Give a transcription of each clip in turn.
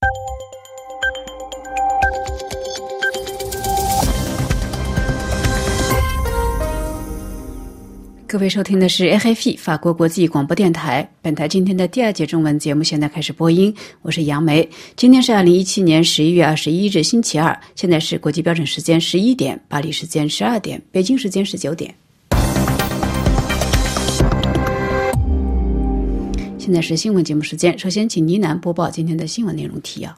各位收听的是 RFI 法国国际广播电台，本台今天的第2节中文节目现在开始播音，我是杨梅。今天是2017年11月21日星期二，现在是国际标准时间11点，巴黎时间12点，北京时间19点。现在是新闻节目时间，首先请倪楠播报今天的新闻内容提要。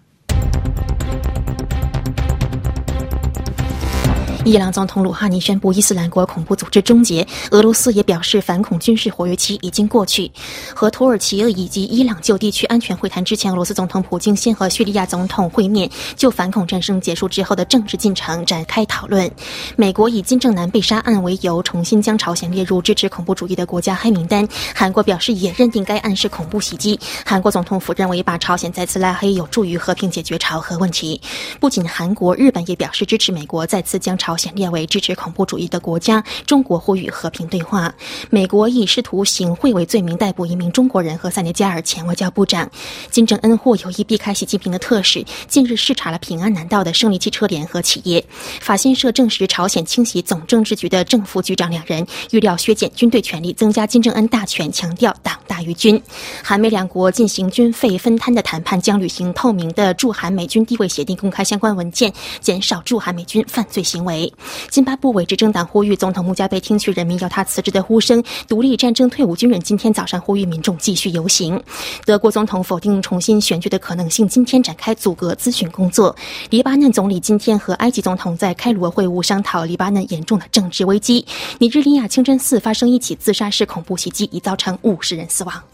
伊朗总统鲁哈尼宣布伊斯兰国恐怖组织终结，俄罗斯也表示反恐军事活跃期已经过去。和土耳其以及伊朗就地区安全会谈之前，俄罗斯总统普京先和叙利亚总统会面，就反恐战争结束之后的政治进程展开讨论。美国以金正男被杀案为由，重新将朝鲜列入支持恐怖主义的国家黑名单。韩国表示也认定该案是恐怖袭击。韩国总统府认为把朝鲜再次拉黑有助于和平解决朝核问题。不仅韩国，日本也表示支持美国再次将朝鲜列为支持恐怖主义的国家。中国呼吁和平对话。美国以试图行贿为罪名逮捕1名中国人和塞内加尔前外交部长。金正恩或有意避开习近平的特使，近日视察了平安南道的胜利汽车联合企业。法新社证实，朝鲜清洗总政治局的正副局长2人，预料削减军队权力，增加金正恩大权，强调党大于军。韩美两国进行军费分摊的谈判将履行透明的驻韩美军地位协定，公开相关文件，减少驻韩美军犯罪行为。津巴布韦执政党呼吁总统穆加贝听取人民要他辞职的呼声。独立战争退伍军人今天早上呼吁民众继续游行。德国总统否定重新选举的可能性，今天展开阻隔咨询工作。黎巴嫩总理今天和埃及总统在开罗会晤，商讨黎巴嫩严重的政治危机。尼日利亚清真寺发生一起自杀式恐怖袭击，已造成50人死亡。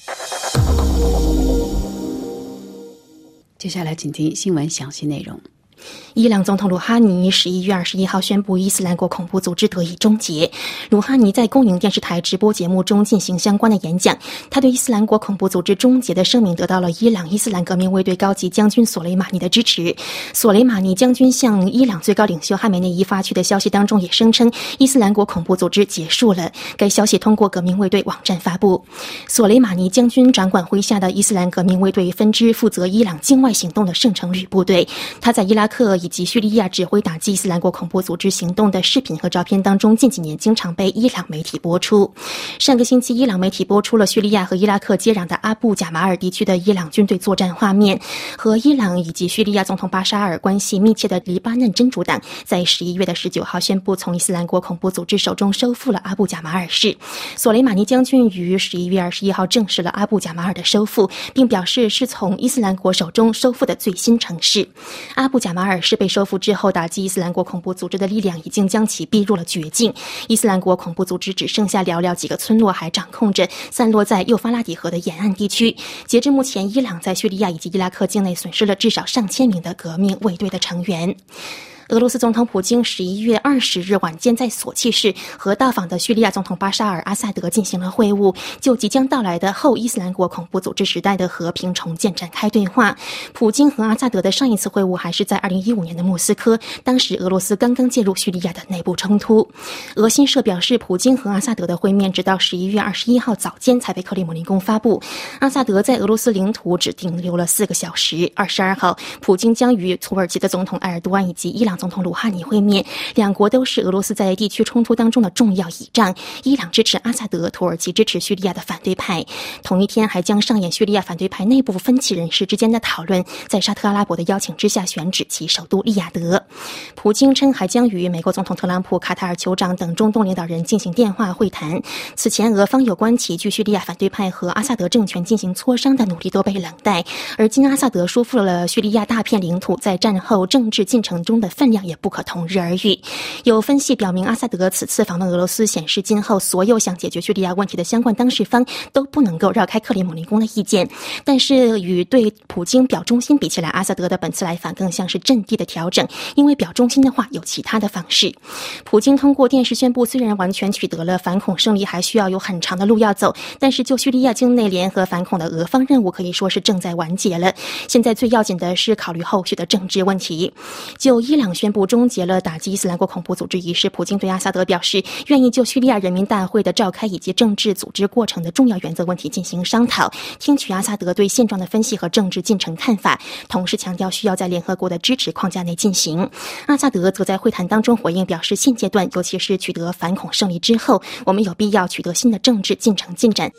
接下来请听新闻详细内容。 伊朗总统鲁哈尼11月21号宣布伊斯兰国恐怖组织得以终结。鲁哈尼在公营电视台直播节目中进行相关的演讲，他对伊斯兰国恐怖组织终结的声明得到了伊朗伊斯兰革命卫队高级将军索雷马尼的支持。索雷马尼将军向伊朗最高领袖哈梅内伊发去的消息当中也声称伊斯兰国恐怖组织结束了，该消息通过革命卫队网站发布。索雷马尼将军掌管麾下的伊斯兰革命卫队分支，负责伊朗境外行动的圣城旅部队。他在伊拉克以及叙利亚指挥打击伊斯兰国恐怖组织行动的视频和照片当中，近几年经常被伊朗媒体播出。上个星期，伊朗媒体播出了叙利亚和伊拉克接壤的阿布贾马尔地区的伊朗军队作战画面。和伊朗以及叙利亚总统巴沙尔关系密切的黎巴嫩真主党在11月19号宣布从伊斯兰国恐怖组织手中收复了阿布贾马尔市。索雷马尼将军于11月21号证实了阿布贾马尔的收复，并表示是从伊斯兰国手中收复的最新城市。阿布贾马尔市被收复之后，打击伊斯兰国恐怖组织的力量已经将其逼入了绝境。伊斯兰国恐怖组织只剩下寥寥几个村落还掌控着散落在幼发拉底河的沿岸地区。截至目前，伊朗在叙利亚以及伊拉克境内损失了至少上千名的革命卫队的成员。俄罗斯总统普京11月20日晚间在索契市和到访的叙利亚总统巴沙尔·阿萨德进行了会晤，就即将到来的后伊斯兰国恐怖组织时代的和平重建展开对话。普京和阿萨德的上一次会晤还是在2015年的莫斯科，当时俄罗斯刚刚介入叙利亚的内部冲突。俄新社表示，普京和阿萨德的会面直到11月21号早间才被克里姆林宫发布。阿萨德在俄罗斯领土只停留了4个小时。22号，普京将与土耳其的总统埃尔多安以及伊朗总统鲁哈尼会面，两国都是俄罗斯在地区冲突当中的重要倚仗。伊朗支持阿萨德，土耳其支持叙利亚的反对派。同一天还将上演叙利亚反对派内部分歧人士之间的讨论，在沙特阿拉伯的邀请之下选址其首都利雅得。普京称还将与美国总统特朗普、卡塔尔酋长等中东领导人进行电话会谈。此前俄方有关其据叙利亚反对派和阿萨德政权进行磋商的努力都被冷待，而今阿萨德说服了叙利亚大片领土，在战后政治进程中的分量也不可同日而语。有分析表明，阿萨德此次访问俄罗斯显示，今后所有想解决叙利亚问题的相关当事方都不能够绕开克里姆林宫的意见。但是与对普京表忠心比起来，阿萨德的本次来访更像是阵地的调整，因为表忠心的话有其他的方式。普京通过电视宣布，虽然完全取得了反恐胜利，还需要有很长的路要走，但是就叙利亚境内联合反恐的俄方任务可以说是正在完结了。现在最要紧的是考虑后续的政治问题。就伊朗宣布终结了打击伊斯兰国恐怖组织仪式。普京对阿萨德表示，愿意就叙利亚人民大会的召开以及政治组织过程的重要原则问题进行商讨，听取阿萨德对现状的分析和政治进程看法，同时强调需要在联合国的支持框架内进行。阿萨德则在会谈当中回应表示，现阶段尤其是取得反恐胜利之后，我们有必要取得新的政治进程进展。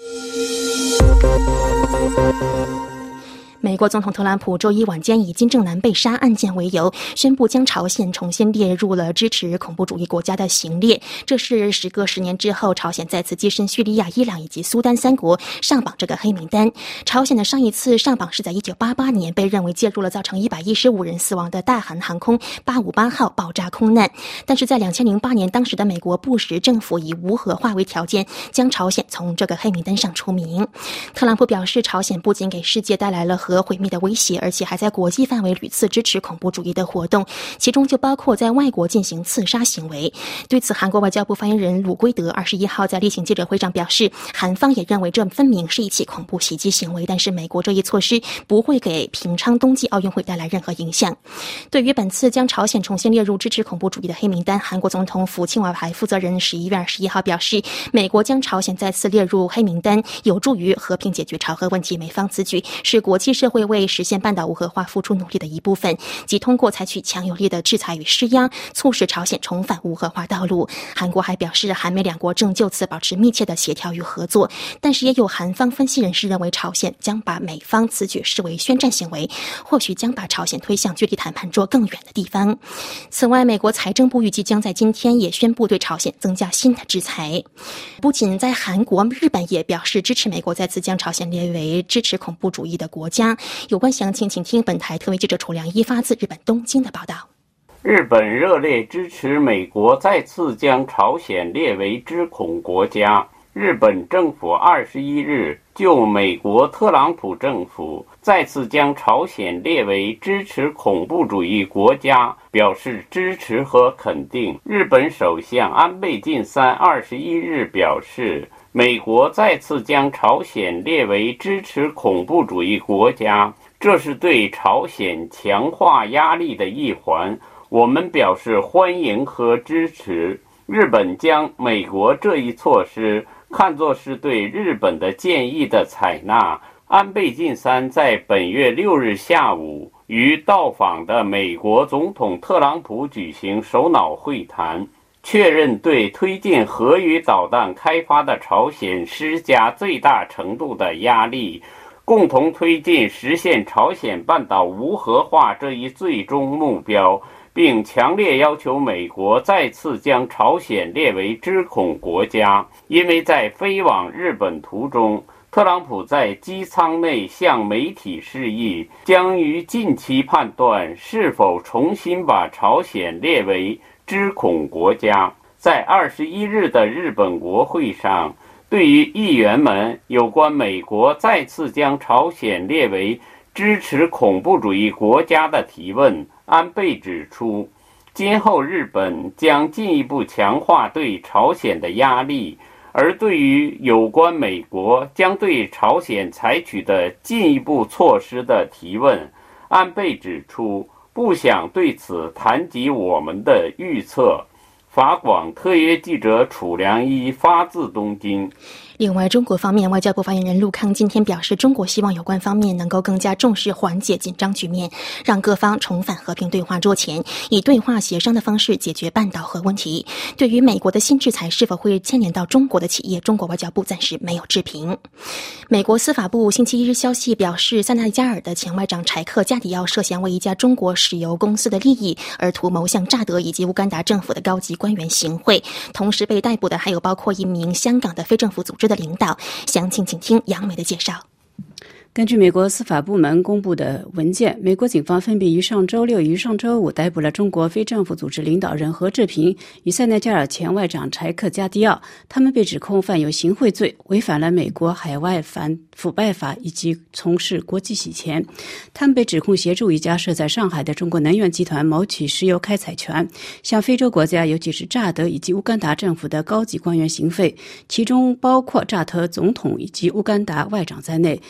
美国总统特朗普周一晚间以金正男被杀案件为由，宣布将朝鲜重新列入了支持恐怖主义国家的行列。这是时隔10年之后，朝鲜再次跻身叙利亚、伊朗以及苏丹3国上榜这个黑名单。朝鲜的上一次上榜是在1988年，被认为介入了造成115人死亡的大韩航空858号爆炸空难。但是在2008年，当时的美国布什政府以无核化为条件，将朝鲜从这个黑名单上除名。特朗普表示，朝鲜不仅给世界带来了核毁灭的威胁，而且还在国际范围屡次支持恐怖主义的活动，其中就包括在外国进行刺杀行为。对此，韩国外交部发言人鲁圭德21号在例行记者会上表示，韩方也认为这分明是一起恐怖袭击行为，但是美国这一措施不会给平昌冬季奥运会带来任何影响。对于本次将朝鲜重新列入支持恐怖主义的黑名单，韩国总统府青瓦台负责人11月21号表示，美国将朝鲜再次列入黑名单有助于和平解决朝核问题，美方此举是国际社会为实现半岛无核化付出努力的一部分，即通过采取强有力的制裁与施压，促使朝鲜重返无核化道路。韩国还表示，韩美2国正就此保持密切的协调与合作，但是也有韩方分析人士认为，朝鲜将把美方此举视为宣战行为，或许将把朝鲜推向距离谈判桌更远的地方。此外，美国财政部预计将在今天也宣布对朝鲜增加新的制裁。不仅在韩国，日本也表示支持美国再次将朝鲜列为支持恐怖主义的国家。有关详情，请听本台特约记者楚良一发自日本东京的报道。 日本热烈支持美国再次将朝鲜列为支恐国家。日本政府21日就美国特朗普政府再次将朝鲜列为支持恐怖主义国家表示支持和肯定。日本首相安倍晋三21日表示，美国再次将朝鲜列为支持恐怖主义国家，这是对朝鲜强化压力的一环，我们表示欢迎和支持。日本将美国这一措施看作是对日本的建议的采纳。安倍晋三在本月6日下午与到访的美国总统特朗普举行首脑会谈，确认对推进核与导弹开发的朝鲜施加最大程度的压力，共同推进实现朝鲜半岛无核化这一最终目标，并强烈要求美国再次将朝鲜列为支恐国家。因为在飞往日本途中，特朗普在机舱内向媒体示意，将于近期判断是否重新把朝鲜列为支恐国家。在21日的日本国会上，对于议员们有关美国再次将朝鲜列为支持恐怖主义国家的提问，安倍指出，今后日本将进一步强化对朝鲜的压力，而对于有关美国将对朝鲜采取的进一步措施的提问，安倍指出，不想对此谈及我们的预测。法广特约记者楚良一发自东京。 另外，中国方面，外交部发言人陆康今天表示，中国希望有关方面能够更加重视缓解紧张局面，让各方重返和平对话桌前，以对话协商的方式解决半岛核问题。对于美国的新制裁是否会牵连到中国的企业，中国外交部暂时没有置评。美国司法部星期1日消息表示，塞内加尔的前外长柴克加迪奥涉嫌为一家中国石油公司的利益而图谋向乍得以及乌干达政府的高级官员行贿，同时被逮捕的还有包括一名香港的非政府组织的领导。详情请听杨梅的介绍。 根据美国司法部门公布的文件，美国警方分别于上周6与上周5逮捕了中国非政府组织领导人何志平与塞内加尔前外长柴克加迪奥，他们被指控犯有行贿罪，违反了美国海外反腐败法以及从事国际洗钱。他们被指控协助一家设在上海的中国能源集团谋取石油开采权，向非洲国家尤其是乍得以及乌干达政府的高级官员行贿，其中包括乍得总统以及乌干达外长在内，涉及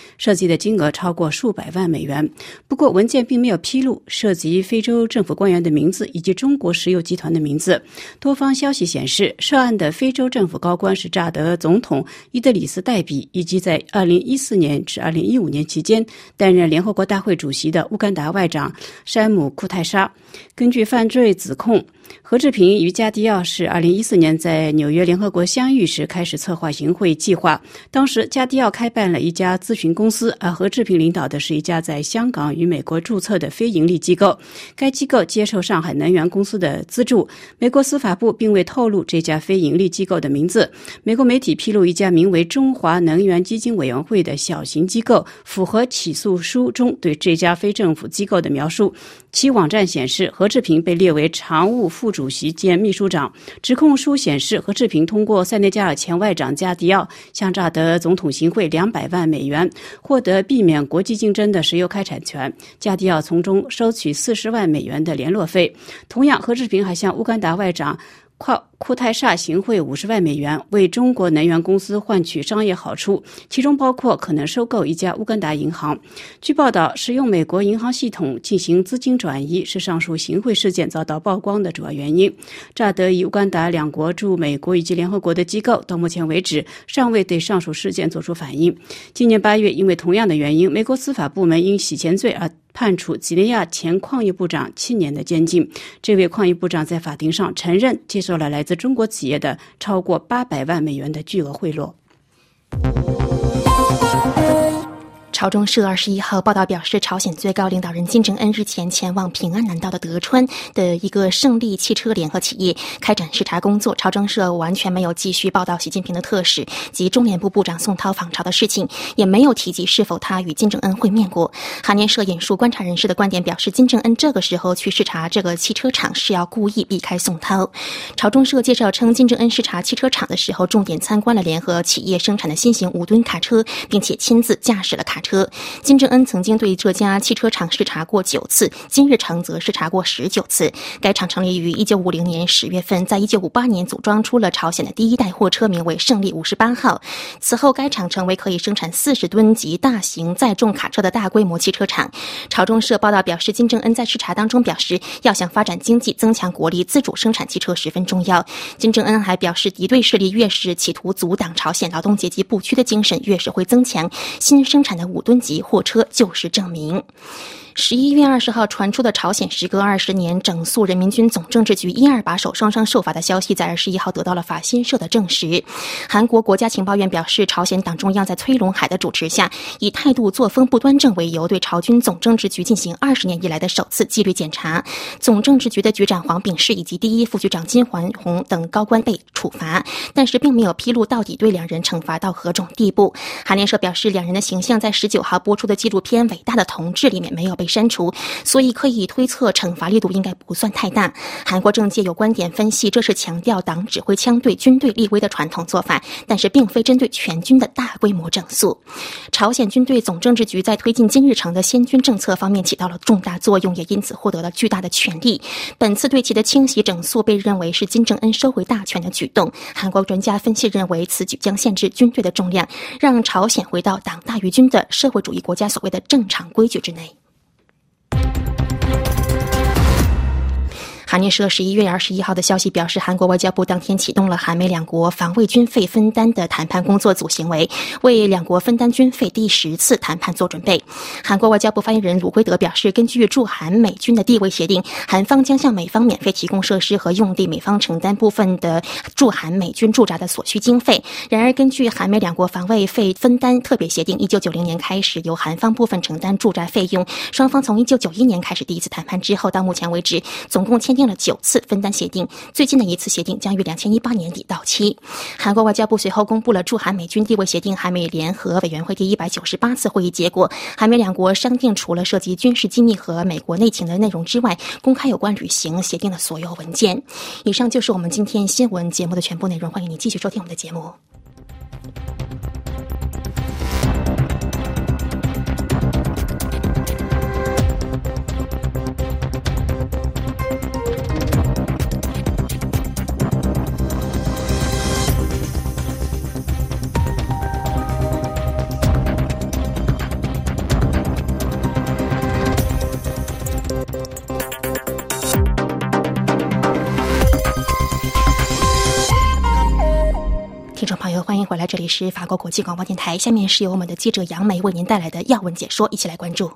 的金额超过数百万美元。不过文件并没有披露涉及非洲政府官员的名字以及中国石油集团的名字。多方消息显示，涉案的非洲政府高官是乍得总统伊德里斯代比，以及在2014年至2015年期间担任联合国大会主席的乌干达外长山姆库泰沙。根据犯罪指控，何志平与加迪奥是2014年在纽约联合国相遇时开始策划行贿计划。当时加迪奥开办了一家咨询公司，而何志平领导的是一家在香港与美国注册的非营利机构。该机构接受上海能源公司的资助。美国司法部并未透露这家非营利机构的名字。美国媒体披露一家名为中华能源基金委员会的小型机构符合起诉书中对这家非政府机构的描述。其网站显示，何志平被列为常务副主席兼秘书长。指控书显示，何志平通过塞内加尔前外长加迪奥向乍得总统行贿200万美元，获得避免国际竞争的石油开采权。加迪奥从中收取40万美元的联络费。同样，何志平还向乌干达外长库泰萨行贿50万美元，为中国能源公司换取商业好处，其中包括可能收购一家乌干达银行。据报道，使用美国银行系统进行资金转移是上述行贿事件遭到曝光的主要原因。乍得与乌干达两国驻美国以及联合国的机构到目前为止尚未对上述事件作出反应。今年8月，因为同样的原因，美国司法部门因洗钱罪而判处几内亚前矿业部长7年的监禁。这位矿业部长在法庭上承认接受了来自中国企业的超过800万美元的巨额贿赂。 朝中社21号报道表示，朝鲜最高领导人金正恩日前前往平安南道的德川的一个胜利汽车联合企业开展视察工作。朝中社完全没有继续报道习近平的特使及中联部部长宋涛访朝的事情，也没有提及是否他与金正恩会面过。韩联社引述观察人士的观点表示，金正恩这个时候去视察这个汽车厂是要故意避开宋涛。朝中社介绍称，金正恩视察汽车厂的时候重点参观了联合企业生产的新型5吨卡车，并且亲自驾驶了卡车。金正恩曾经对这家汽车厂视察过9次，金日成则视察过19次。该厂成立于1950年10月份，在1958年组装出了朝鲜的第一代货车，名为胜利58号。此后该厂成为可以生产40吨级大型载重卡车的大规模汽车厂。朝中社报道表示，金正恩在视察当中表示，要想发展经济增强国力，自主生产汽车十分重要。金正恩还表示，敌对势力越是企图阻挡朝鲜劳动阶级不屈的精神，越是会增强。新生产的5吨级货车就是证明。11月20号传出的朝鲜时隔20年整肃人民军总政治局1·2把手双双受罚的消息，在21号得到了法新社的证实。韩国国家情报院表示，朝鲜党中央在崔龙海的主持下，以态度作风不端正为由，对朝军总政治局进行20年以来的首次纪律检查。总政治局的局长黄炳世以及第一副局长金环宏等高官被处罚，但是并没有披露到底对两人惩罚到何种地步。韩联社表示，两人的形象在19号播出的纪录片《伟大的同志》里面没有被删除，所以可以推测惩罚力度应该不算太大。韩国政界有观点分析，这是强调党指挥枪对军队立威的传统做法，但是并非针对全军的大规模整肃。朝鲜军队总政治局在推进金日成的先军政策方面起到了重大作用，也因此获得了巨大的权力。本次对其的清洗整肃被认为是金正恩收回大权的举动。韩国专家分析认为，此举将限制军队的重量，让朝鲜回到党大于军的社会主义国家所谓的正常规矩之内。韩联社11月21号的消息表示，韩国外交部当天启动了韩美两国防卫军费分担的谈判工作组行为，为两国分担军费第10次谈判做准备。韩国外交部发言人鲁圭德表示，根据驻韩美军的地位协定，韩方将向美方免费提供设施和用地，美方承担部分的驻韩美军驻扎的所需经费。然而，根据韩美两国防卫费分担特别协定，1990年开始由韩方部分承担驻扎费用。双方从1991年开始第一次谈判之后，到目前为止总共签订了9次分担协定，最近的一次协定将于2018年底到期。韩国外交部随后公布了驻韩美军地位协定韩美联合委员会第198次会议结果，韩美两国商定除了涉及军事机密和美国内情的内容之外，公开有关履行协定的所有文件。以上就是我们今天新闻节目的全部内容，欢迎你继续收听我们的节目。 这里是法国国际广播电台，下面是由我们的记者杨梅为您带来的要闻解说，一起来关注。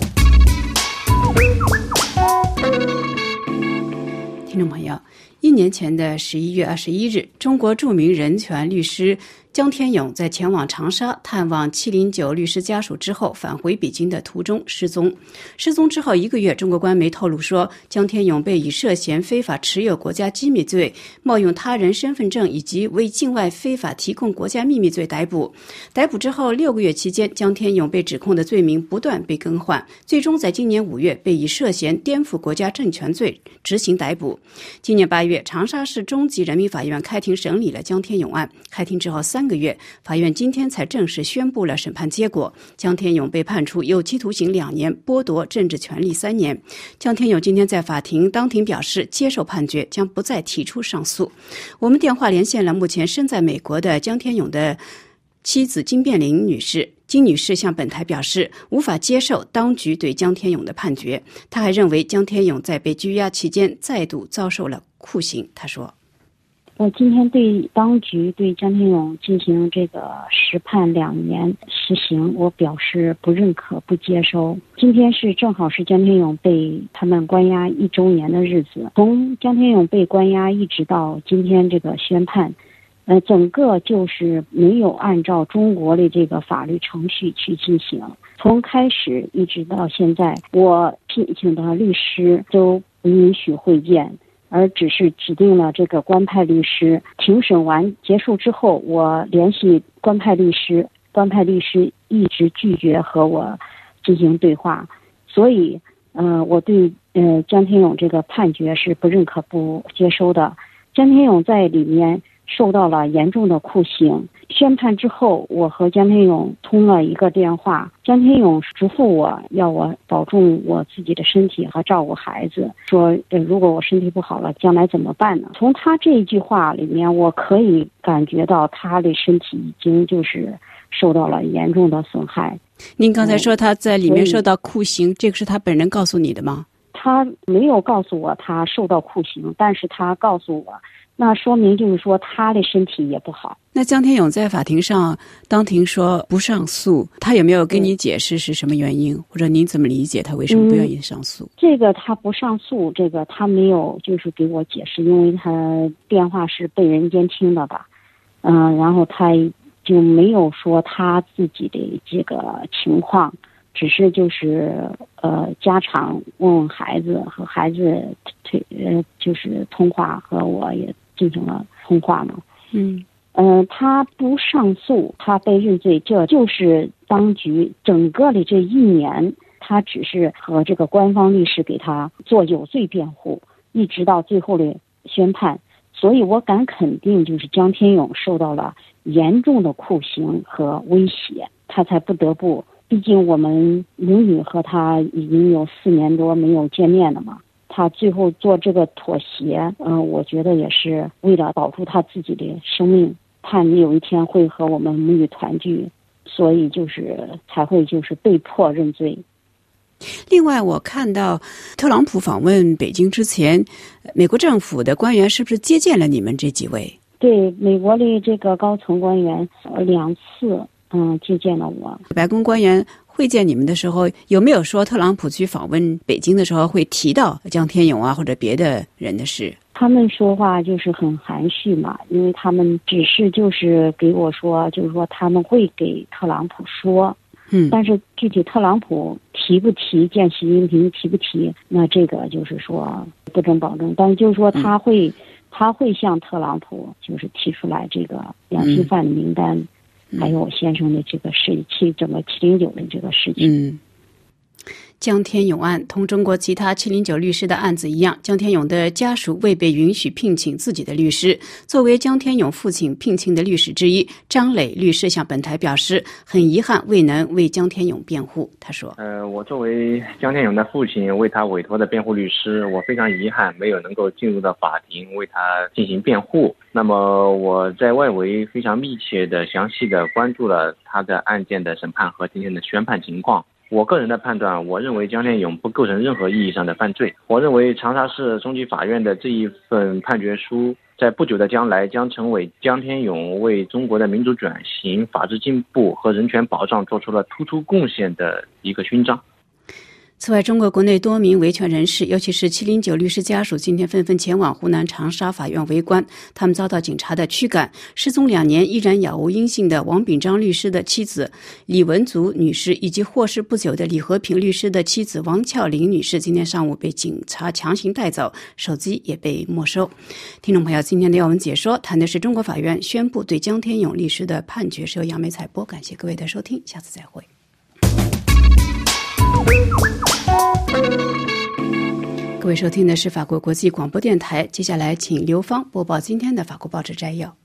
听众朋友，1年前的11月21日，中国著名人权律师江天勇在前往长沙探望709律师家属之后，返回北京的途中失踪。失踪之后1个月，中国官媒透露说，江天勇被以涉嫌非法持有国家机密罪、冒用他人身份证以及为境外非法提供国家秘密罪逮捕。逮捕之后6个月期间，江天勇被指控的罪名不断被更换，最终在今年5月被以涉嫌颠覆国家政权罪执行逮捕。今年8月，长沙市中级人民法院开庭审理了江天勇案。开庭之后3个月，法院今天才正式宣布了审判结果。江天勇被判处有期徒刑2年，剥夺政治权利3年。江天勇今天在法庭当庭表示，接受判决，将不再提出上诉。我们电话连线了目前身在美国的江天勇的妻子金变玲女士。金女士向本台表示，无法接受当局对江天勇的判决。她还认为江天勇在被拘押期间再度遭受了酷刑。她说， 我今天对当局对江天勇进行这个实判2年实行，我表示不认可、不接收。今天正好是江天勇被他们关押1周年的日子，从江天勇被关押一直到今天这个宣判，整个就是没有按照中国的这个法律程序去进行。从开始一直到现在，我聘请的律师都不允许会见，而只是指定了这个官派律师。庭审完结束之后，我联系官派律师，官派律师一直拒绝和我进行对话，所以我对江天勇这个判决是不认可、不接收的。江天勇在里面受到了严重的酷刑。宣判之后，我和江天勇通了一个电话，江天勇嘱咐我要我保重我自己的身体和照顾孩子，说如果我身体不好了，将来怎么办呢？从他这一句话里面，我可以感觉到他的身体已经就是受到了严重的损害。 您刚才说他在里面受到酷刑，这个是他本人告诉你的吗？ 他没有告诉我他受到酷刑，但是他告诉我，那说明就是说他的身体也不好。 那江天勇在法庭上当庭说不上诉，他有没有跟你解释是什么原因，或者您怎么理解他为什么不愿意上诉？ 这个他不上诉，这个他没有就是给我解释，因为他电话是被人监听的吧，然后他就没有说他自己的这个情况，只是就是家常问问孩子，和孩子就是通话，和我也进行了通话嘛。他不上诉，他被认罪，这就是当局整个的这1年，他只是和这个官方律师给他做有罪辩护，一直到最后的宣判。所以我敢肯定，就是江天勇受到了严重的酷刑和威胁，他才不得不。毕竟我们母女和他已经有4年多没有见面了嘛，他最后做这个妥协，我觉得也是为了保住他自己的生命，怕你有一天会和我们母女团聚，所以就是才会就是被迫认罪。 另外，我看到特朗普访问北京之前，美国政府的官员是不是接见了你们这几位？ 对，美国的这个高层官员2次接见了我。 白宫官员会见你们的时候，有没有说特朗普去访问北京的时候会提到江天勇啊或者别的人的事？ 他们说话就是很含蓄嘛，因为他们只是就是给我说，就是说他们会给特朗普说，但是具体特朗普提不提见习近平提不提，那这个就是说不能保证，但是就是说他会向特朗普就是提出来这个两性犯的名单，还有我先生的这个整个709的这个事情。 江天勇案同中国其他709律师的案子一样，江天勇的家属未被允许聘请自己的律师。作为江天勇父亲聘请的律师之一，张磊律师向本台表示，很遗憾未能为江天勇辩护。他说： 我作为江天勇的父亲，为他委托的辩护律师，我非常遗憾没有能够进入到法庭为他进行辩护。那么我在外围非常密切的、详细的关注了他的案件的审判和今天的宣判情况。我个人的判断，我认为江天勇不构成任何意义上的犯罪。我认为长沙市中级法院的这一份判决书在不久的将来将成为江天勇为中国的民主转型、法治进步和人权保障做出了突出贡献的一个勋章。 此外，中国国内多名维权人士，尤其是709律师家属，今天纷纷前往湖南长沙法院围观。他们遭到警察的驱赶。失踪2年依然杳无音信的王炳章律师的妻子李文足女士，以及获释不久的李和平律师的妻子王俏玲女士，今天上午被警察强行带走，手机也被没收。听众朋友，今天的要闻解说谈的是中国法院宣布对江天勇律师的判决，是由杨梅采播。感谢各位的收听，下次再会。各位收听的是法国国际广播电台，接下来请刘芳播报今天的法国报纸摘要。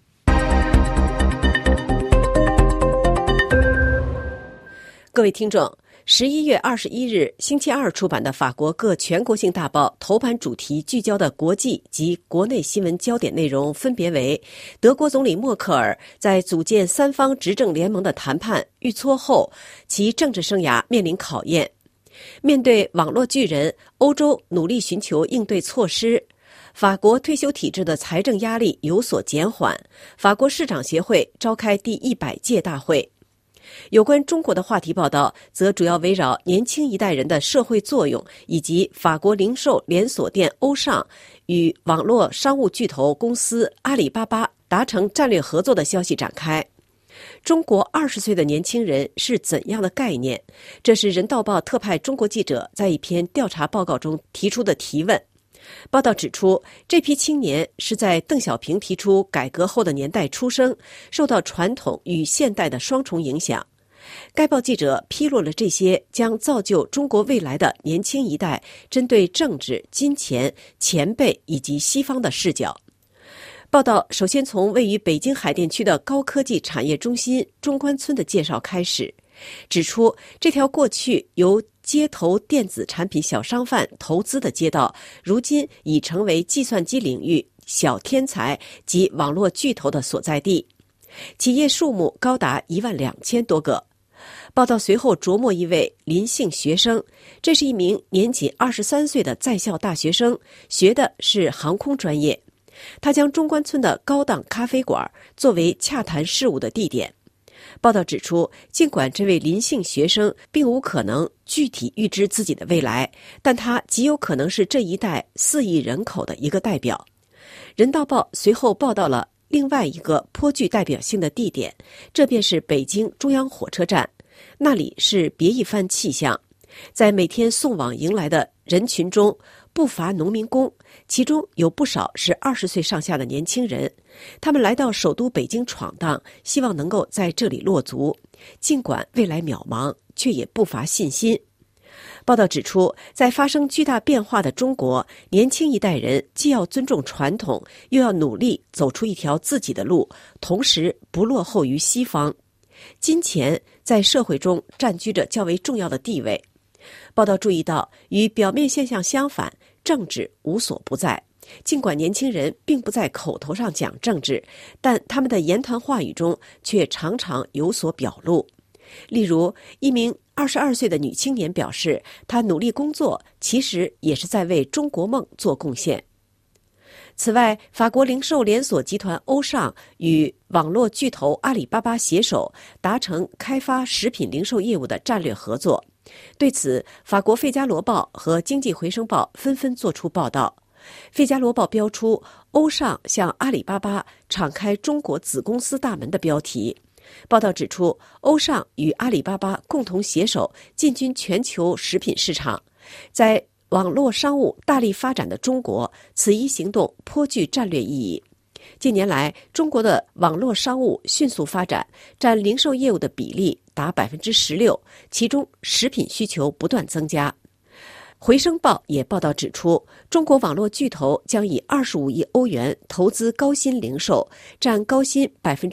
各位听众，11月21日星期二出版的法国各全国性大报头版主题聚焦的国际及国内新闻焦点内容分别为：德国总理默克尔在组建三方执政联盟的谈判遇挫后，其政治生涯面临考验；面对网络巨人，欧洲努力寻求应对措施；法国退休体制的财政压力有所减缓；法国市长协会召开第100届大会。有关中国的话题报道则主要围绕年轻一代人的社会作用，以及法国零售连锁店欧尚与网络商务巨头公司阿里巴巴达成战略合作的消息展开。中国20岁的年轻人是怎样的概念？这是人道报特派中国记者在一篇调查报告中提出的提问。报道指出，这批青年是在邓小平提出改革后的年代出生，受到传统与现代的双重影响。该报记者披露了这些将造就中国未来的年轻一代针对政治、金钱、前辈以及西方的视角。报道首先从位于北京海淀区的高科技产业中心中关村的介绍开始，指出这条过去由街头电子产品小商贩投资的街道，如今已成为计算机领域小天才及网络巨头的所在地，企业数目高达12000多个。报道随后琢磨一位林姓学生，这是一名年仅23岁的在校大学生，学的是航空专业。他将中关村的高档咖啡馆作为洽谈事务的地点。报道指出，尽管这位林姓学生并无可能具体预知自己的未来，但他极有可能是这一代4亿人口的一个代表。人道报随后报道了另外一个颇具代表性的地点，这便是北京中央火车站。那里是别一番气象，在每天送往迎来的人群中不乏农民工，其中有不少是20岁上下的年轻人。他们来到首都北京闯荡，希望能够在这里落足，尽管未来渺茫，却也不乏信心。报道指出，在发生巨大变化的中国，年轻一代人既要尊重传统，又要努力走出一条自己的路，同时不落后于西方。金钱在社会中占据着较为重要的地位。报道注意到，与表面现象相反，政治无所不在。尽管年轻人并不在口头上讲政治，但他们的言谈话语中却常常有所表露。例如，一名22岁的女青年表示，她努力工作，其实也是在为中国梦做贡献。此外，法国零售连锁集团欧尚与网络巨头阿里巴巴携手达成开发食品零售业务的战略合作。对此，法国《费加罗报》和《经济回声报》纷纷作出报道。《费加罗报》标出欧尚向阿里巴巴敞开中国子公司大门的标题。报道指出，欧尚与阿里巴巴共同携手进军全球食品市场。在网络商务大力发展的中国，此一行动颇具战略意义。近年来，中国的网络商务迅速发展，占零售业务的比例达16%，其中食品需求不断增加。回声报也报道指出，中国网络巨头将以25亿欧元投资高新零售，占高新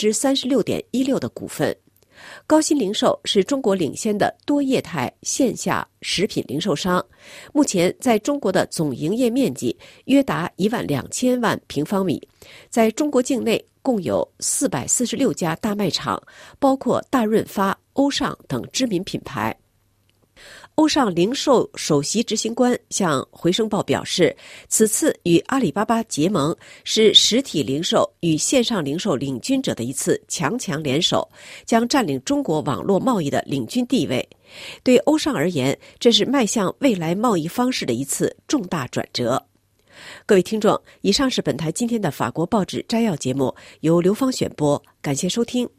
36.16%的股份。高新零售是中国领先的多业态线下食品零售商，目前在中国的总营业面积约达12000万平方米，在中国境内共有446家大卖场，包括大润发、欧尚等知名品牌。 欧尚零售首席执行官向《回声报》表示，此次与阿里巴巴结盟是实体零售与线上零售领军者的一次强强联手，将占领中国网络贸易的领军地位。对欧尚而言，这是迈向未来贸易方式的一次重大转折。各位听众，以上是本台今天的法国报纸摘要节目，由刘芳选播，感谢收听。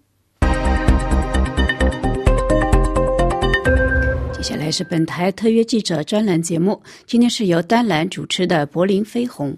接下来是本台特约记者专栏节目，今天是由丹兰主持的柏林飞鸿。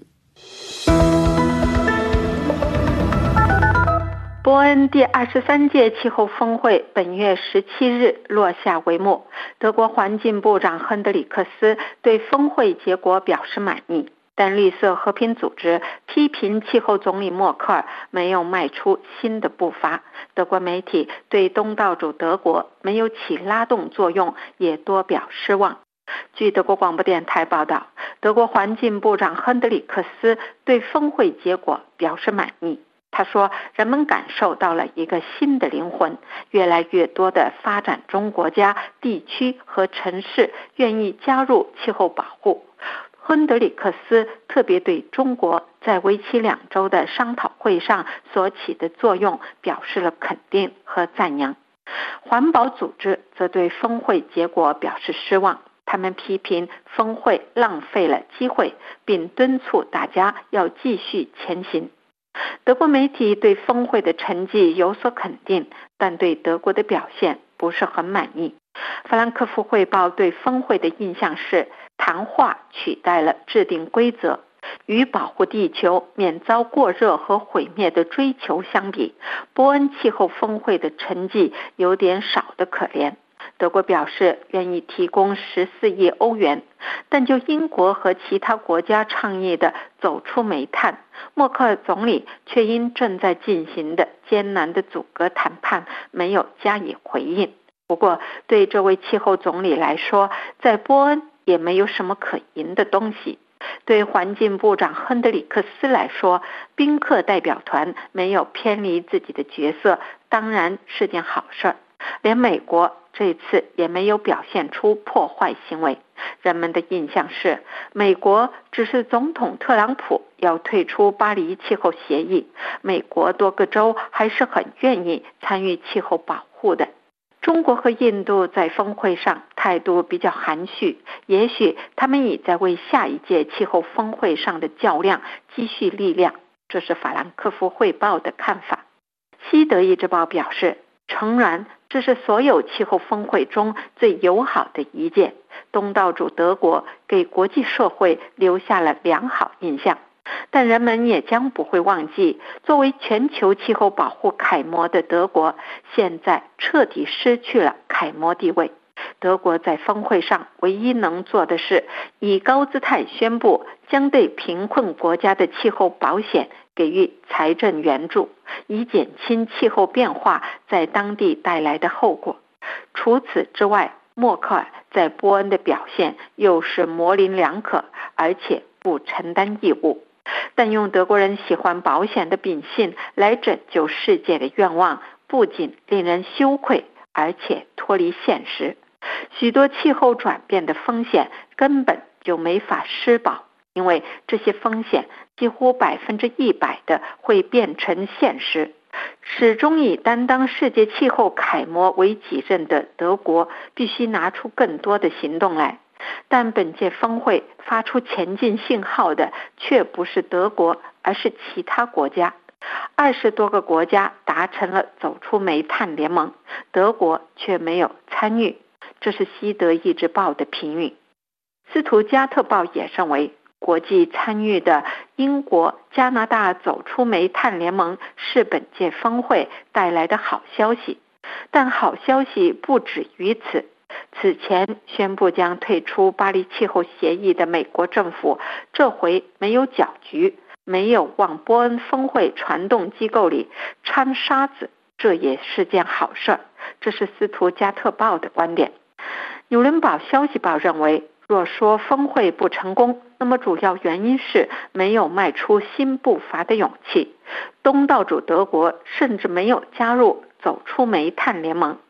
伯恩第23届气候峰会本月17日落下帷幕，德国环境部长亨德里克斯对峰会结果表示满意，但绿色和平组织批评气候总理默克尔没有迈出新的步伐。德国媒体对东道主德国没有起拉动作用也多表失望。据德国广播电台报道，德国环境部长亨德里克斯对峰会结果表示满意。他说，人们感受到了一个新的灵魂，越来越多的发展中国家、地区和城市愿意加入气候保护。亨德里克斯特别对中国在为期2周的商讨会上所起的作用表示了肯定和赞扬。环保组织则对峰会结果表示失望，他们批评峰会浪费了机会，并敦促大家要继续前行。德国媒体对峰会的成绩有所肯定，但对德国的表现不是很满意。法兰克福汇报对峰会的印象是，谈话取代了制定规则。与保护地球免遭过热和毁灭的追求相比，伯恩气候峰会的成绩有点少得可怜。德国表示愿意提供14亿欧元，但就英国和其他国家倡议的走出煤炭，默克尔总理却因正在进行的艰难的阻隔谈判没有加以回应。不过对这位气候总理来说，在伯恩也没有什么可赢的东西。对环境部长亨德里克斯来说，宾客代表团没有偏离自己的角色，当然是件好事。连美国这次也没有表现出破坏行为。人们的印象是，美国只是总统特朗普要退出巴黎气候协议，美国多个州还是很愿意参与气候保护的。中国和印度在峰会上态度比较含蓄，也许他们已在为下一届气候峰会上的较量积蓄力量，这是法兰克福汇报的看法。西德意志报表示，诚然，这是所有气候峰会中最友好的一届，东道主德国给国际社会留下了良好印象，但人们也将不会忘记，作为全球气候保护楷模的德国，现在彻底失去了楷模地位。德国在峰会上唯一能做的是，以高姿态宣布将对贫困国家的气候保险给予财政援助，以减轻气候变化在当地带来的后果。除此之外，默克尔在波恩的表现又是模棱两可，而且不承担义务。但用德国人喜欢保险的秉性来拯救世界的愿望，不仅令人羞愧，而且脱离现实。许多气候转变的风险根本就没法施保，因为这些风险几乎100%的会变成现实。始终以担当世界气候楷模为己任的德国必须拿出更多的行动来，但本届峰会发出前进信号的却不是德国，而是其他国家。20多个国家达成了走出煤炭联盟，德国却没有参与，这是西德意志报的评语。斯图加特报也认为，国际参与的英国、加拿大走出煤炭联盟是本届峰会带来的好消息，但好消息不止于此。此前宣布将退出巴黎气候协议的美国政府，这回没有搅局，没有往波恩峰会传动机构里掺沙子，这也是件好事。这是斯图加特报的观点。纽伦堡消息报认为，若说峰会不成功，那么主要原因是没有迈出新步伐的勇气。东道主德国甚至没有加入走出煤炭联盟。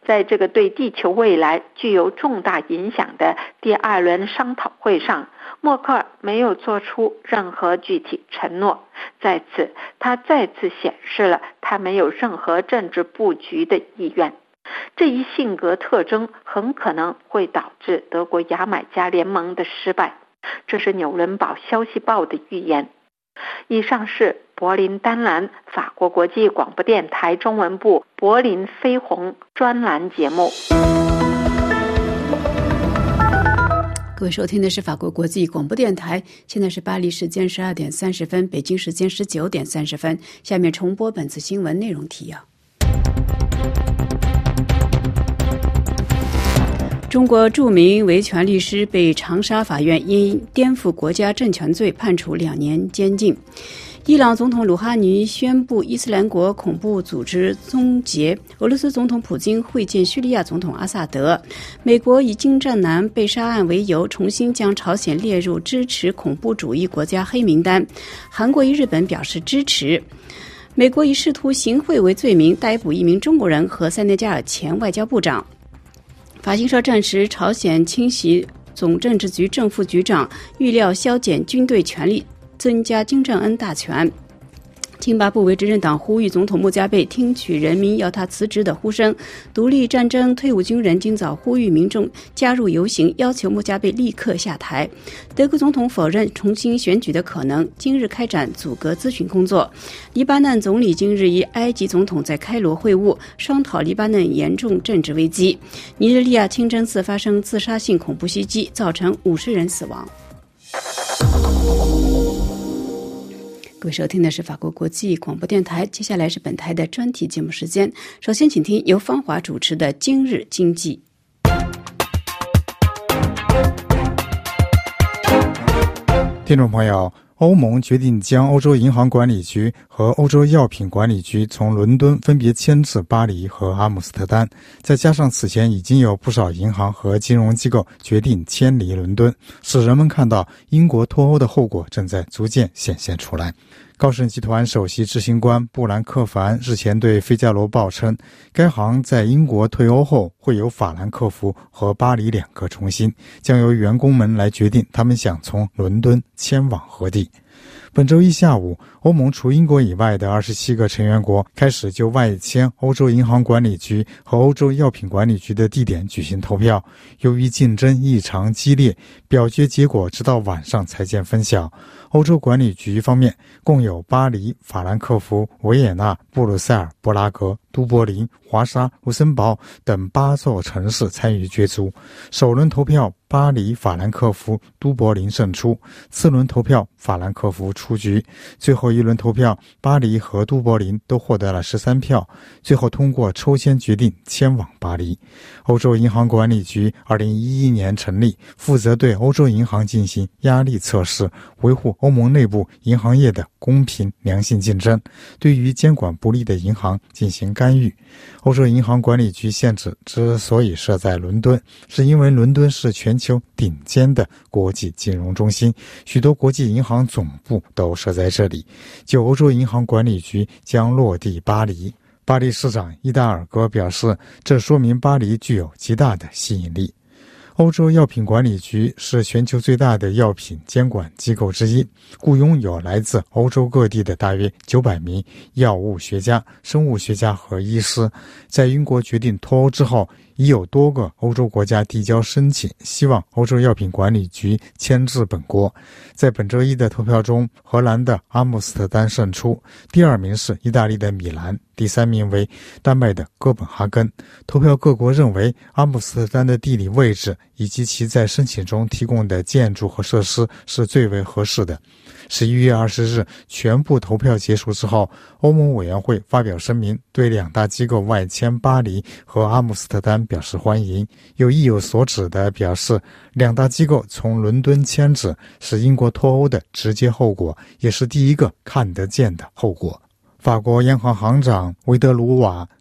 在这个对地球未来具有重大影响的第2轮商讨会上，默克尔没有做出任何具体承诺。在此，他再次显示了他没有任何政治布局的意愿。这一性格特征很可能会导致德国牙买加联盟的失败，这是纽伦堡消息报的预言。以上是柏林丹兰法国国际广播电台中文部柏林飞鸿专栏节目。 各位收听的是法国国际广播电台，现在是巴黎时间12点30分，北京时间19点30分。下面重播本次新闻内容提要。中国著名维权律师被长沙法院因颠覆国家政权罪判处2年监禁。伊朗总统鲁哈尼宣布伊斯兰国恐怖组织终结。俄罗斯总统普京会见叙利亚总统阿萨德。美国以金正男被杀案为由，重新将朝鲜列入支持恐怖主义国家黑名单。韩国与日本表示支持。美国以试图行贿为罪名逮捕1名中国人和塞内加尔前外交部长。法新社证实，朝鲜清洗总政治局正副局长，预料削减军队权力，增加金正恩大权。津巴布韦执政党呼吁总统穆加贝听取人民要他辞职的呼声。独立战争退伍军人今早呼吁民众加入游行，要求穆加贝立刻下台。德国总统否认重新选举的可能，今日开展阻隔咨询工作。黎巴嫩总理今日与埃及总统在开罗会晤，商讨黎巴嫩严重政治危机。尼日利亚清真寺发生自杀性恐怖袭击，造成50人死亡。各位收听的是法国国际广播电台，接下来是本台的专题节目时间。首先请听由芳华主持的今日经济。 听众朋友，欧盟决定将欧洲银行管理局和欧洲药品管理局从伦敦分别迁至巴黎和阿姆斯特丹，再加上此前已经有不少银行和金融机构决定迁离伦敦，使人们看到英国脱欧的后果正在逐渐显现出来。高盛集团首席执行官布兰克凡日前对《费加罗报》称，该行在英国退欧后会由法兰克福和巴黎2个中心，将由员工们来决定他们想从伦敦迁往何地。本周一下午，欧盟除英国以外的27个成员国开始就外迁欧洲银行管理局和欧洲药品管理局的地点举行投票。由于竞争异常激烈，表决结果直到晚上才见分晓。欧洲管理局方面共有巴黎、法兰克福、维也纳、布鲁塞尔、布拉格、都柏林、华沙、卢森堡等8座城市参与角逐。首轮投票，巴黎、法兰克福、都柏林胜出，次轮投票法兰克福出局，最后一轮投票巴黎和都柏林都获得了13票，最后通过抽签决定迁往巴黎。欧洲银行管理局2011年成立，负责对欧洲银行进行压力测试，维护欧盟内部银行业的公平良性竞争，对于监管不力的银行进行干预。欧洲银行管理局现址之所以设在伦敦，是因为伦敦是全球顶尖的国际金融中心，许多国际银行总部都设在这里。就欧洲银行管理局将落地巴黎，巴黎市长伊达尔戈表示，这说明巴黎具有极大的吸引力。欧洲药品管理局是全球最大的药品监管机构之一，雇佣有来自欧洲各地的大约900名药物学家、生物学家和医师。在英国决定脱欧之后，已有多个欧洲国家递交申请，希望欧洲药品管理局迁至本国。在本周一的投票中，荷兰的阿姆斯特丹胜出，第2名是意大利的米兰，第3名为丹麦的哥本哈根。投票各国认为阿姆斯特丹的地理位置以及其在申请中提供的建筑和设施是最为合适的。11月20日全部投票结束之后，欧盟委员会发表声明，对2大机构外迁巴黎和阿姆斯特丹表示欢迎，又意有所指地表示，2大机构从伦敦迁址是英国脱欧的直接后果，也是第一个看得见的后果。法国央行行长维德鲁瓦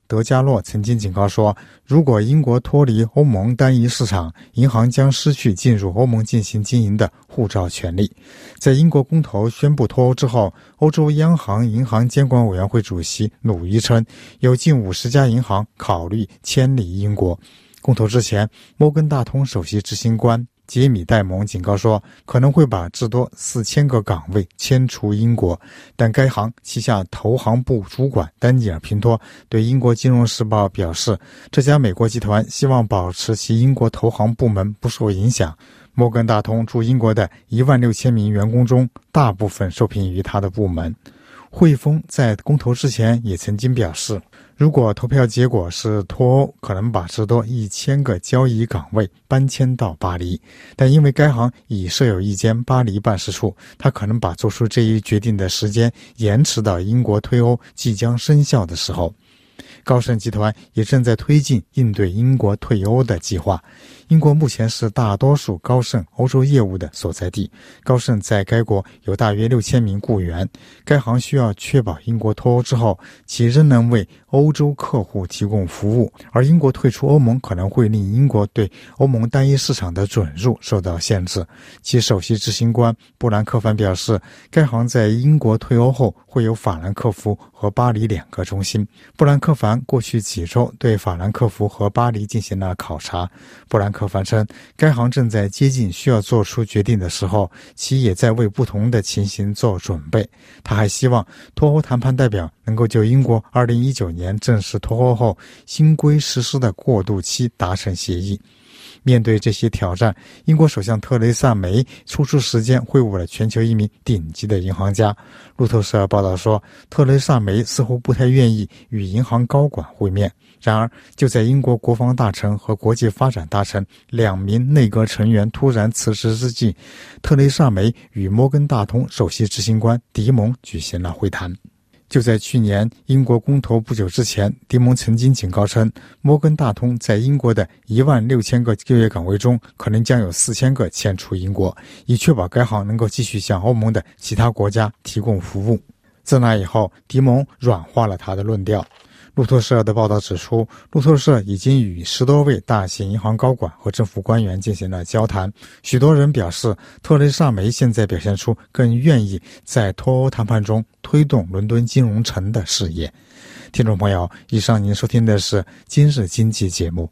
德加洛曾经警告说，如果英国脱离欧盟单一市场，银行将失去进入欧盟进行经营的护照权利。在英国公投宣布脱欧之后，欧洲央行银行监管委员会主席鲁伊称，有近50家银行考虑迁离英国。公投之前，摩根大通首席执行官杰米·戴蒙警告说，可能会把至多4000个岗位迁出英国，但该行旗下投行部主管丹尼尔·平托对英国金融时报表示，这家美国集团希望保持其英国投行部门不受影响。摩根大通驻英国的16000名员工中，大部分受聘于他的部门。汇丰在公投之前也曾经表示，如果投票结果是脱欧，可能把至多1000个交易岗位搬迁到巴黎，但因为该行已设有一间巴黎办事处，他可能把做出这一决定的时间延迟到英国退欧即将生效的时候。高盛集团也正在推进应对英国退欧的计划。英国目前是大多数高盛欧洲业务的所在地，高盛在该国有大约6000名雇员。该行需要确保英国脱欧之后，其仍能为欧洲客户提供服务，而英国退出欧盟可能会令英国对欧盟单一市场的准入受到限制。其首席执行官布兰克凡表示，该行在英国退欧后会有法兰克福和巴黎2个中心。布兰克凡过去几周对法兰克福和巴黎进行了考察。布兰克凡称，该行正在接近需要做出决定的时候，其也在为不同的情形做准备。他还希望脱欧谈判代表能够就英国2019年正式脱欧后新规实施的过渡期达成协议。面对这些挑战，英国首相特蕾莎梅抽出时间会晤了全球一名顶级的银行家。路透社报道说，特蕾莎梅似乎不太愿意与银行高管会面。然而，就在英国国防大臣和国际发展大臣2名内阁成员突然辞职之际，特蕾莎梅与摩根大通首席执行官迪蒙举行了会谈。就在去年英国公投不久之前，迪蒙曾经警告称，摩根大通在英国的16000个就业岗位中，可能将有4000个迁出英国，以确保该行能够继续向欧盟的其他国家提供服务。自那以后，迪蒙软化了他的论调。路透社的报道指出，路透社已经与10多位大型银行高管和政府官员进行了交谈。许多人表示，特蕾莎梅现在表现出更愿意在脱欧谈判中推动伦敦金融城的事业。听众朋友，以上您收听的是今日经济节目。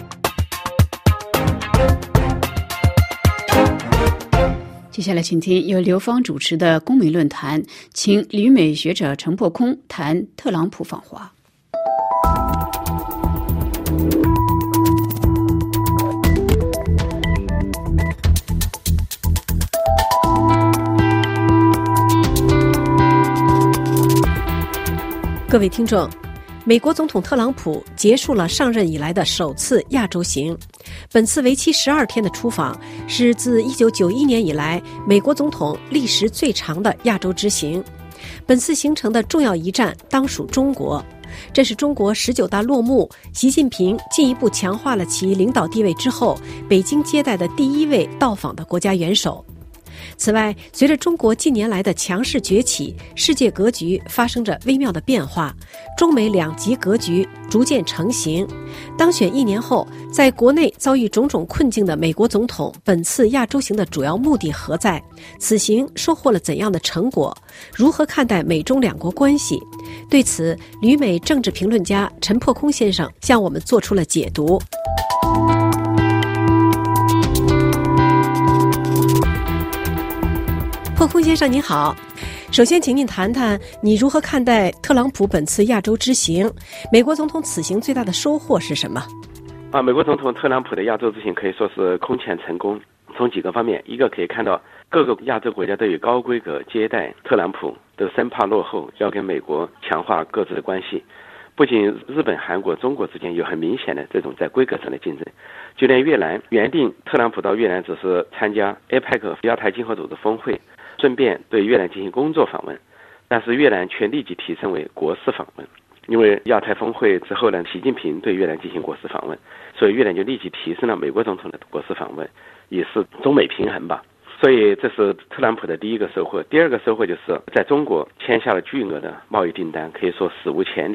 接下来请听由刘芳主持的公民论坛，请旅美学者陈破空谈特朗普访华。 各位听众，美国总统特朗普结束了上任以来的首次亚洲行。本次为期12天的出访是自1991年以来美国总统历时最长的亚洲之行。本次行程的重要一站当属中国，这是中国19大落幕，习近平进一步强化了其领导地位之后，北京接待的第1位到访的国家元首。此外，随着中国近年来的强势崛起，世界格局发生着微妙的变化，中美两极格局逐渐成型。当选1年后，在国内遭遇种种困境的美国总统，本次亚洲行的主要目的何在？此行收获了怎样的成果？如何看待美中2国关系？对此，旅美政治评论家陈破空先生向我们做出了解读。破空先生您好，首先请您谈谈你如何看待特朗普本次亚洲之行，美国总统此行最大的收获是什么？ 美国总统特朗普的亚洲之行可以说是空前成功，从几个方面，一个可以看到各个亚洲国家都有高规格接待特朗普，都生怕落后，要跟美国强化各自的关系。不仅日本、韩国、中国之间有很明显的这种在规格上的竞争，就连越南原定特朗普到越南只是参加 APEC 亚太经合组织峰会，顺便对越南进行工作访问，但是越南却立即提升为国事访问。因为亚太峰会之后呢，习近平对越南进行国事访问，所以越南就立即提升了美国总统的国事访问，也是中美平衡吧。所以这是特朗普的第一个收获。第二个收获就是在中国签下了巨额的贸易订单，可以说史无前例的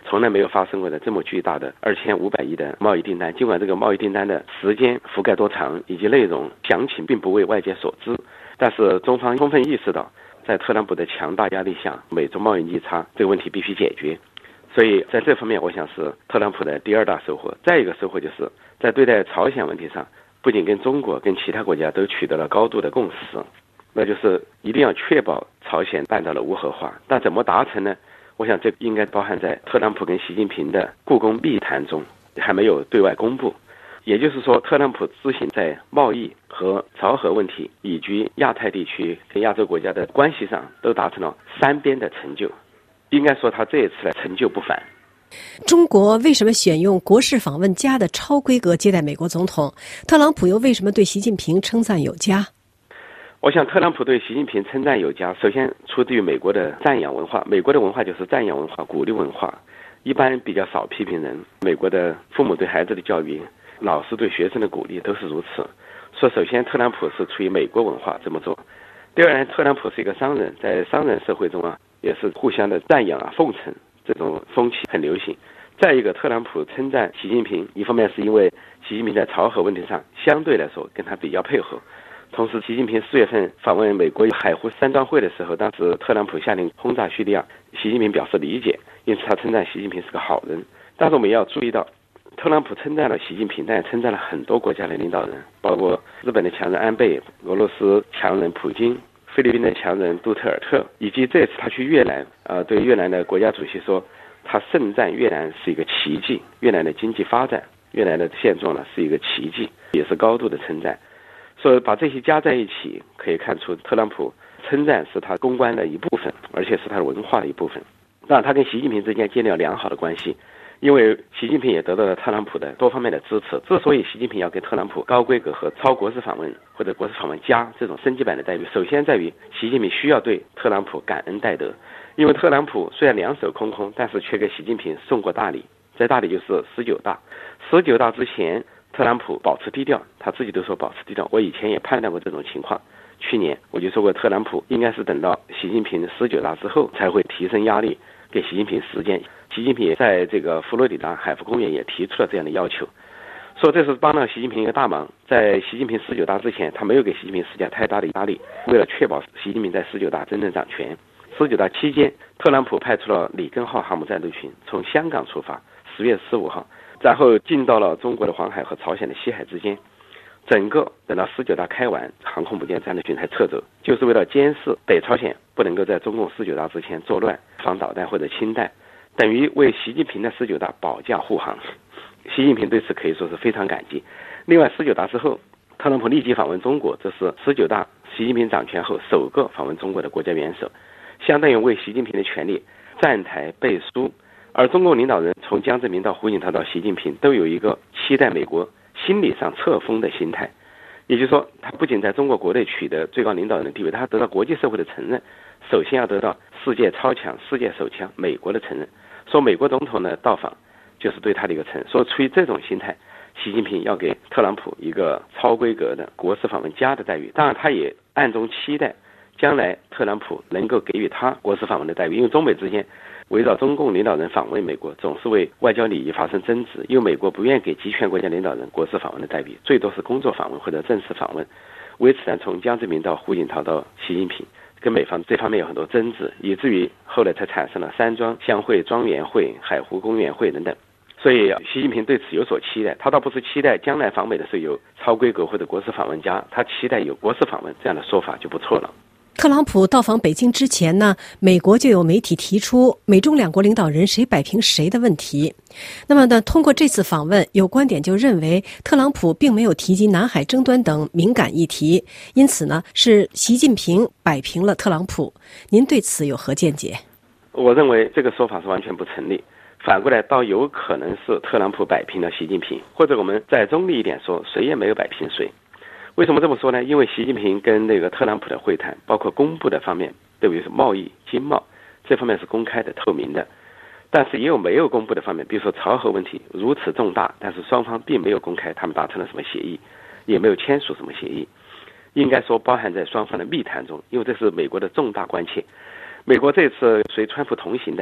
从来没有发生过的这么巨大的2500亿的贸易订单。尽管这个贸易订单的时间覆盖多长以及内容详情并不为外界所知，但是中方充分意识到，在特朗普的强大压力下，美中贸易逆差这个问题必须解决。所以在这方面，我想是特朗普的第二大收获。再一个收获就是在对待朝鲜问题上，不仅跟中国跟其他国家都取得了高度的共识，那就是一定要确保朝鲜半岛的无核化。但怎么达成呢？我想这应该包含在特朗普跟习近平的故宫密谈中，还没有对外公布。也就是说，特朗普自行在贸易和朝核问题以及亚太地区跟亚洲国家的关系上都达成了3边的成就，应该说他这一次的成就不凡。 中国为什么选用国事访问家的超规格接待美国总统？特朗普又为什么对习近平称赞有加？ 我想特朗普对习近平称赞有加，首先出自于美国的赞扬文化。美国的文化就是赞扬文化、鼓励文化，一般比较少批评人。美国的父母对孩子的教育，老师对学生的鼓励都是如此。所以首先特朗普是出于美国文化这么做。第二呢，特朗普是一个商人，在商人社会中也是互相的赞扬奉承，这种风气很流行。再一个，特朗普称赞习近平，一方面是因为习近平在朝核问题上相对来说跟他比较配合，同时习近平4月份访问美国海湖山庄会的时候，当时特朗普下令轰炸叙利亚，习近平表示理解，因此他称赞习近平是个好人。但是我们也要注意到，特朗普称赞了习近平，但也称赞了很多国家的领导人，包括日本的强人安倍、俄罗斯强人普京、菲律宾的强人杜特尔特，以及这次他去越南，对越南的国家主席说，他盛赞越南是一个奇迹，越南的经济发展，越南的现状是一个奇迹，也是高度的称赞。所以把这些加在一起，可以看出特朗普称赞是他公关的一部分，而且是他的文化的一部分。当然他跟习近平之间建立了良好的关系，因为习近平也得到了特朗普的多方面的支持。之所以习近平要给特朗普高规格和超国事访问或者国事访问加这种升级版的待遇，首先在于习近平需要对特朗普感恩戴德。因为特朗普虽然两手空空，但是却给习近平送过大礼，在大礼就是19大。19大之前特朗普保持低调，他自己都说保持低调。我以前也判断过这种情况，去年我就说过，特朗普应该是等到习近平19大之后才会提升压力，给习近平时间。习近平也在这个佛罗里达海湖公园也提出了这样的要求，说这是帮了习近平一个大忙。在习近平19大之前，他没有给习近平施加太大的压力，为了确保习近平在19大真正掌权。19大期间，特朗普派出了里根号航母战斗群从香港出发，10月15号，然后进到了中国的黄海和朝鲜的西海之间。整个等到19大开完，航空母舰战斗群才撤走，就是为了监视北朝鲜不能够在中共19大之前作乱，放导弹或者氢弹，等于为习近平的19大保驾护航。习近平对此可以说是非常感激。另外19大之后，特朗普立即访问中国，这是19大习近平掌权后首个访问中国的国家元首，相当于为习近平的权力站台背书。而中共领导人从江泽民到胡锦涛到习近平都有一个期待美国心理上册封的心态，也就是说他不仅在中国国内取得最高领导人的地位，他得到国际社会的承认，首先要得到世界超强、世界首强美国的承认。说美国总统呢到访就是对他的一个承认。说出于这种心态，习近平要给特朗普一个超规格的国事访问加的待遇。当然他也暗中期待将来特朗普能够给予他国事访问的待遇，因为中美之间围绕中共领导人访问美国总是为外交礼仪发生争执，因为美国不愿意给集权国家领导人国事访问的待遇，最多是工作访问或者正式访问。为此呢，从江泽民到胡锦涛到习近平，跟美方这方面有很多争执，以至于后来才产生了山庄相会、庄园会、海湖公园会等等。所以习近平对此有所期待，他倒不是期待将来访美的时候有超规格或者国事访问加，他期待有国事访问，这样的说法就不错了。 特朗普到访北京之前呢，美国就有媒体提出美中两国领导人谁摆平谁的问题。那么呢，通过这次访问，有观点就认为特朗普并没有提及南海争端等敏感议题，因此呢，是习近平摆平了特朗普。您对此有何见解？ 我认为这个说法是完全不成立，反过来倒有可能是特朗普摆平了习近平，或者我们再中立一点说，谁也没有摆平谁。为什么这么说呢？因为习近平跟特朗普的会谈，包括公布的方面，特别是贸易、经贸这方面是公开的、透明的，但是也有没有公布的方面，比如说朝核问题如此重大，但是双方并没有公开他们达成了什么协议，也没有签署什么协议，应该说包含在双方的密谈中，因为这是美国的重大关切。美国这次随川普同行的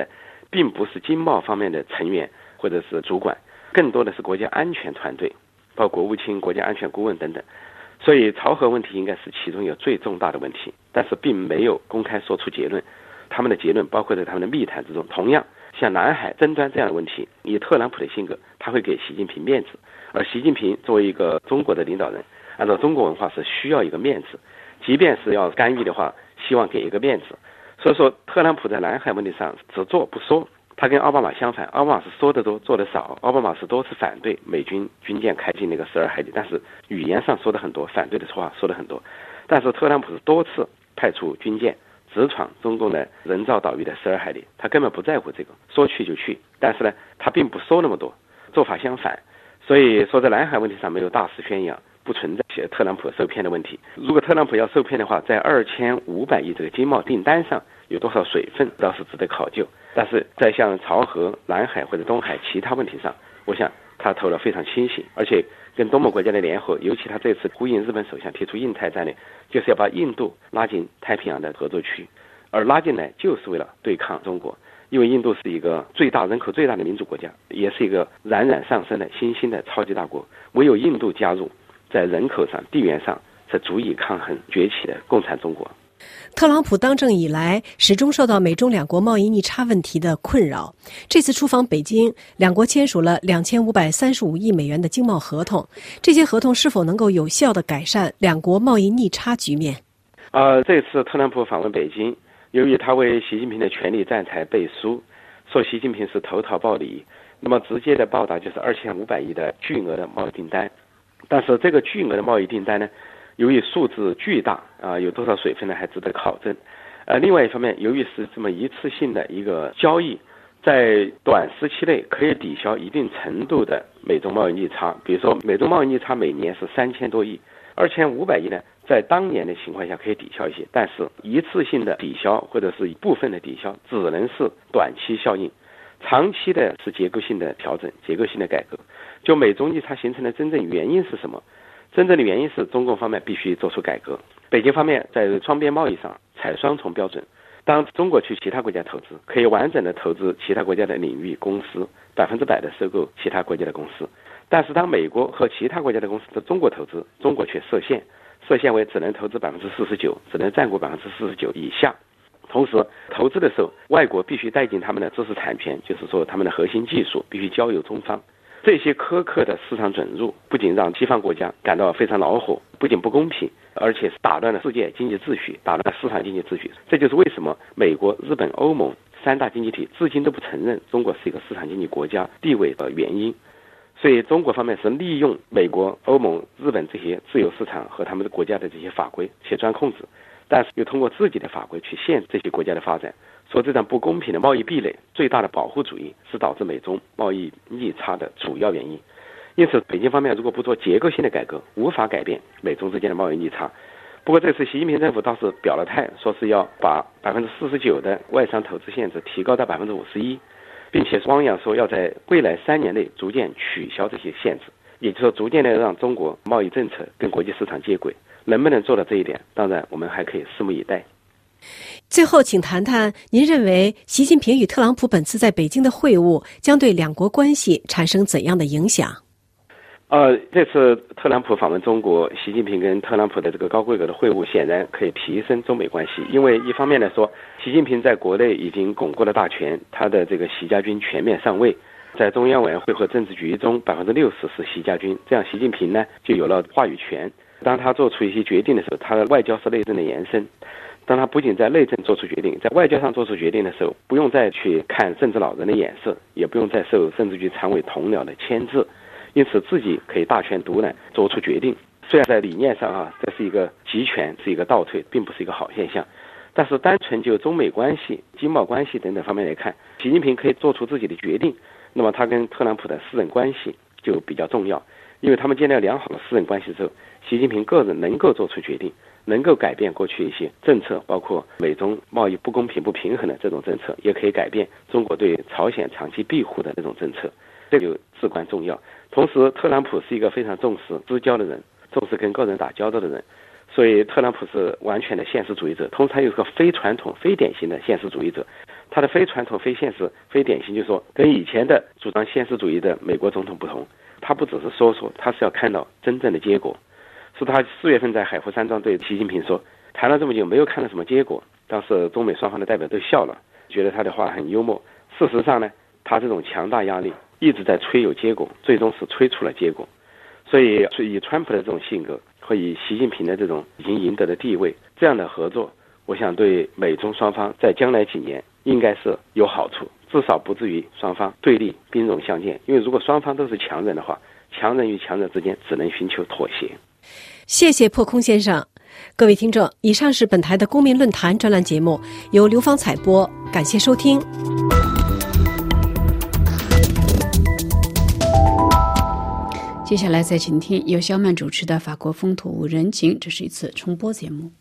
并不是经贸方面的成员或者是主管，更多的是国家安全团队，包括国务卿、国家安全顾问等等。所以朝核问题应该是其中一个最重大的问题，但是并没有公开说出结论。他们的结论包括在他们的密谈之中。同样像南海争端这样的问题，以特朗普的性格，他会给习近平面子，而习近平作为一个中国的领导人，按照中国文化是需要一个面子，即便是要干预的话，希望给一个面子。所以说特朗普在南海问题上只做不说，他跟奥巴马相反，奥巴马是说得多做得少，奥巴马是多次反对美军军舰开进那个12海里，但是语言上说的很多，反对的话说的很多。但是特朗普是多次派出军舰直闯中共的人造岛屿的12海里，他根本不在乎这个，说去就去。但是呢，他并不说那么多，做法相反。所以说在南海问题上没有大肆宣扬，不存在特朗普受骗的问题。如果特朗普要受骗的话，在2500亿这个经贸订单上有多少水分倒是值得考究，但是在像朝核、南海或者东海其他问题上，我想他头脑非常清醒，而且跟东盟国家的联合，尤其他这次呼应日本首相提出印太战略，就是要把印度拉进太平洋的合作区，而拉进来就是为了对抗中国。因为印度是一个人口最大的民主国家，也是一个冉冉上升的新兴的超级大国，唯有印度加入，在人口上、地缘上才足以抗衡崛起的共产中国。 特朗普当政以来，始终受到美中两国贸易逆差问题的困扰。这次出访北京，两国签署了2535亿美元的经贸合同，这些合同是否能够有效地改善两国贸易逆差局面？ 这次特朗普访问北京，由于他为习近平的权力战才背书，说习近平是投桃报李，那么直接的报答就是2500亿的巨额的贸易订单。但是这个巨额的贸易订单呢，由于数字巨大有多少水分呢，还值得考证。另外一方面，由于是这么一次性的一个交易，在短时期内可以抵消一定程度的美中贸易逆差。比如说美中贸易逆差每年是3000多亿，2500亿呢，在当年的情况下可以抵消一些，但是一次性的抵消或者是一部分的抵消只能是短期效应，长期的是结构性的调整、结构性的改革。就美中逆差形成的真正原因是什么？真正的原因是中共方面必须做出改革，北京方面在双边贸易上采双重标准。当中国去其他国家投资，可以完整的投资其他国家的领域公司，100%的收购其他国家的公司。但是当美国和其他国家的公司在中国投资，中国却设限为只能投资49%，只能占股49%以下。同时投资的时候，外国必须带进他们的知识产权，就是说他们的核心技术必须交由中方。这些苛刻的市场准入不仅让西方国家感到非常恼火，不仅不公平，而且是打乱了世界经济秩序，打乱了市场经济秩序。这就是为什么美国、日本、欧盟3大经济体至今都不承认中国是一个市场经济国家地位的原因。所以中国方面是利用美国、欧盟、日本这些自由市场和他们的国家的这些法规切断控制，但是又通过自己的法规去限制这些国家的发展。说这场不公平的贸易壁垒、最大的保护主义是导致美中贸易逆差的主要原因。因此北京方面如果不做结构性的改革，无法改变美中之间的贸易逆差。不过这次习近平政府倒是表了态，说是要把49%的外商投资限制提高到51%，并且汪洋说要在未来3年内逐渐取消这些限制，也就是说逐渐的让中国贸易政策跟国际市场接轨。能不能做到这一点，当然我们还可以拭目以待。 最后请谈谈您认为习近平与特朗普本次在北京的会晤将对两国关系产生怎样的影响？ 这次特朗普访问中国，习近平跟特朗普的这个高规格的会晤显然可以提升中美关系。因为一方面来说，习近平在国内已经巩固了大权，他的这个习家军全面上位，在中央委员会和政治局中60%是习家军，这样习近平呢就有了话语权。当他做出一些决定的时候，他的外交是内政的延伸。当他不仅在内政做出决定，在外交上做出决定的时候，不用再去看政治老人的眼色，也不用再受政治局常委同僚的牵制，因此自己可以大权独揽做出决定。虽然在理念上这是一个集权，是一个倒退，并不是一个好现象，但是单纯就中美关系、经贸关系等等方面来看，习近平可以做出自己的决定，那么他跟特朗普的私人关系就比较重要。因为他们建立了良好的私人关系之后，习近平个人能够做出决定，能够改变过去一些政策，包括美中贸易不公平不平衡的这种政策，也可以改变中国对朝鲜长期庇护的这种政策，这个至关重要。同时特朗普是一个非常重视私交的人，重视跟个人打交道的人，所以特朗普是完全的现实主义者，同时他又是个非传统非典型的现实主义者。 他的非传统、非现实、非典型，就是说跟以前的主张现实主义的美国总统不同，他不只是说，他是要看到真正的结果。是他4月份在海湖山庄对习近平说，谈了这么久没有看到什么结果，当时中美双方的代表都笑了，觉得他的话很幽默。事实上呢，他这种强大压力一直在催有结果，最终是催出了结果。所以以川普的这种性格和以习近平的这种已经赢得的地位，这样的合作，我想对美中双方在将来几年应该是有好处，至少不至于双方对立兵戎相见。因为如果双方都是强人的话，强人与强人之间只能寻求妥协。 谢谢破空先生。各位听众，以上是本台的公民论坛专栏节目，由刘芳采播，感谢收听。 接下来再请听由肖曼主持的法国风土人情，这是一次重播节目。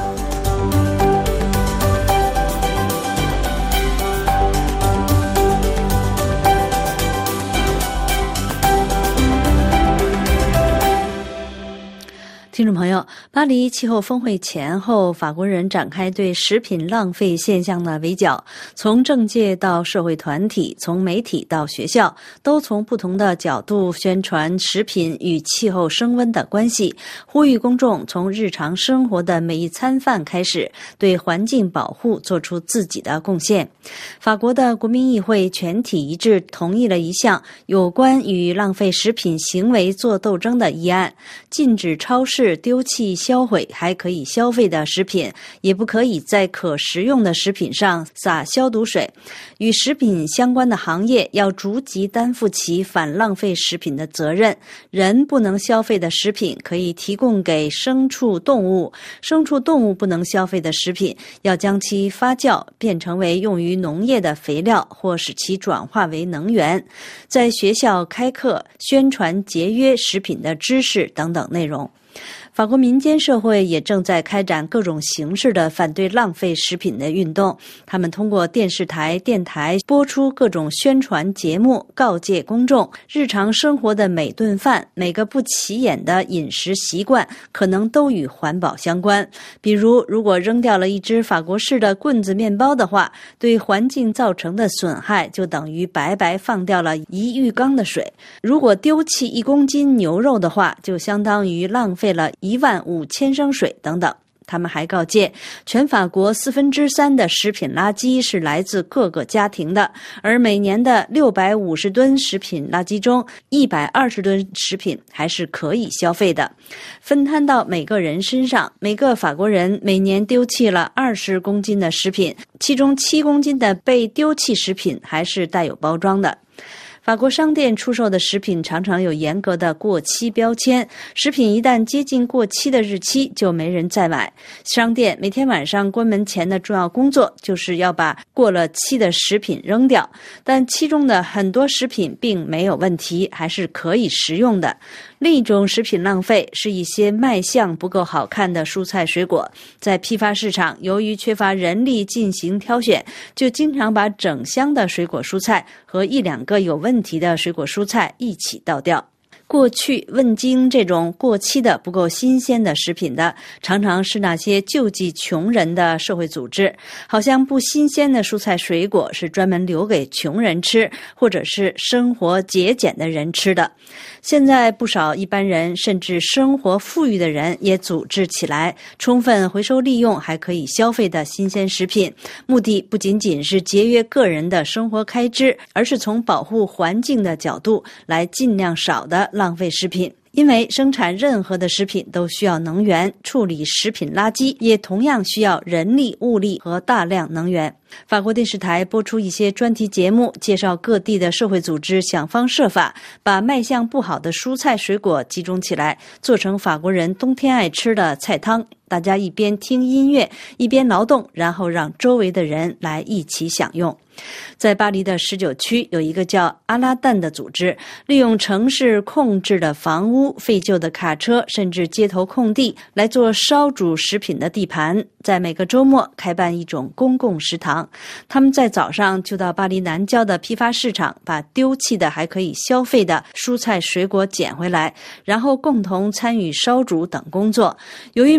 听众朋友，巴黎气候峰会前后，法国人展开对食品浪费现象的围剿，从政界到社会团体，从媒体到学校，都从不同的角度宣传食品与气候升温的关系，呼吁公众从日常生活的每一餐饭开始，对环境保护做出自己的贡献。法国的国民议会全体一致同意了一项有关与浪费食品行为做斗争的议案，禁止超市丢弃销毁还可以消费的食品，也不可以在可食用的食品上洒消毒水。与食品相关的行业要逐级担负起反浪费食品的责任。人不能消费的食品可以提供给牲畜动物，牲畜动物不能消费的食品要将其发酵变成为用于农业的肥料，或使其转化为能源。在学校开课宣传节约食品的知识等等内容。法国民间社会也正在开展各种形式的反对浪费食品的运动，他们通过电视台、电台播出各种宣传节目，告诫公众日常生活的每顿饭、每个不起眼的饮食习惯可能都与环保相关。比如，如果扔掉了一只法国式的棍子面包的话，对环境造成的损害就等于白白放掉了1浴缸的水。如果丢弃1公斤牛肉的话，就相当于浪费了15000升水等等。他们还告诫，全法国3/4的食品垃圾是来自各个家庭的，而每年的650吨食品垃圾中，120吨食品还是可以消费的。分摊到每个人身上，每个法国人每年丢弃了20公斤的食品，其中7公斤的被丢弃食品还是带有包装的。法国商店出售的食品常常有严格的过期标签，食品一旦接近过期的日期，就没人再买。商店每天晚上关门前的重要工作就是要把过了期的食品扔掉，但其中的很多食品并没有问题，还是可以食用的。另一种食品浪费是一些卖相不够好看的蔬菜水果，在批发市场由于缺乏人力进行挑选，就经常把整箱的水果蔬菜和1-2个有问题的水果蔬菜一起倒掉。过去问津这种过期的不够新鲜的食品的，常常是那些救济穷人的社会组织，好像不新鲜的蔬菜水果是专门留给穷人吃，或者是生活节俭的人吃的。现在不少一般人甚至生活富裕的人也组织起来，充分回收利用还可以消费的新鲜食品，目的不仅仅是节约个人的生活开支，而是从保护环境的角度来尽量少的浪费食品。因为生产任何的食品都需要能源，处理食品垃圾也同样需要人力、物力和大量能源。法国电视台播出一些专题节目，介绍各地的社会组织想方设法把卖相不好的蔬菜水果集中起来，做成法国人冬天爱吃的菜汤。大家一边听音乐，一边劳动，然后让周围的人来一起享用。在巴黎的19区有一个叫阿拉旦的组织，利用城市控制的房屋、废旧的卡车，甚至街头空地来做烧煮食品的地盘。在每个周末开办一种公共食堂，他们在早上就到巴黎南郊的批发市场，把丢弃的还可以消费的蔬菜水果捡回来，然后共同参与烧煮等工作。由于每天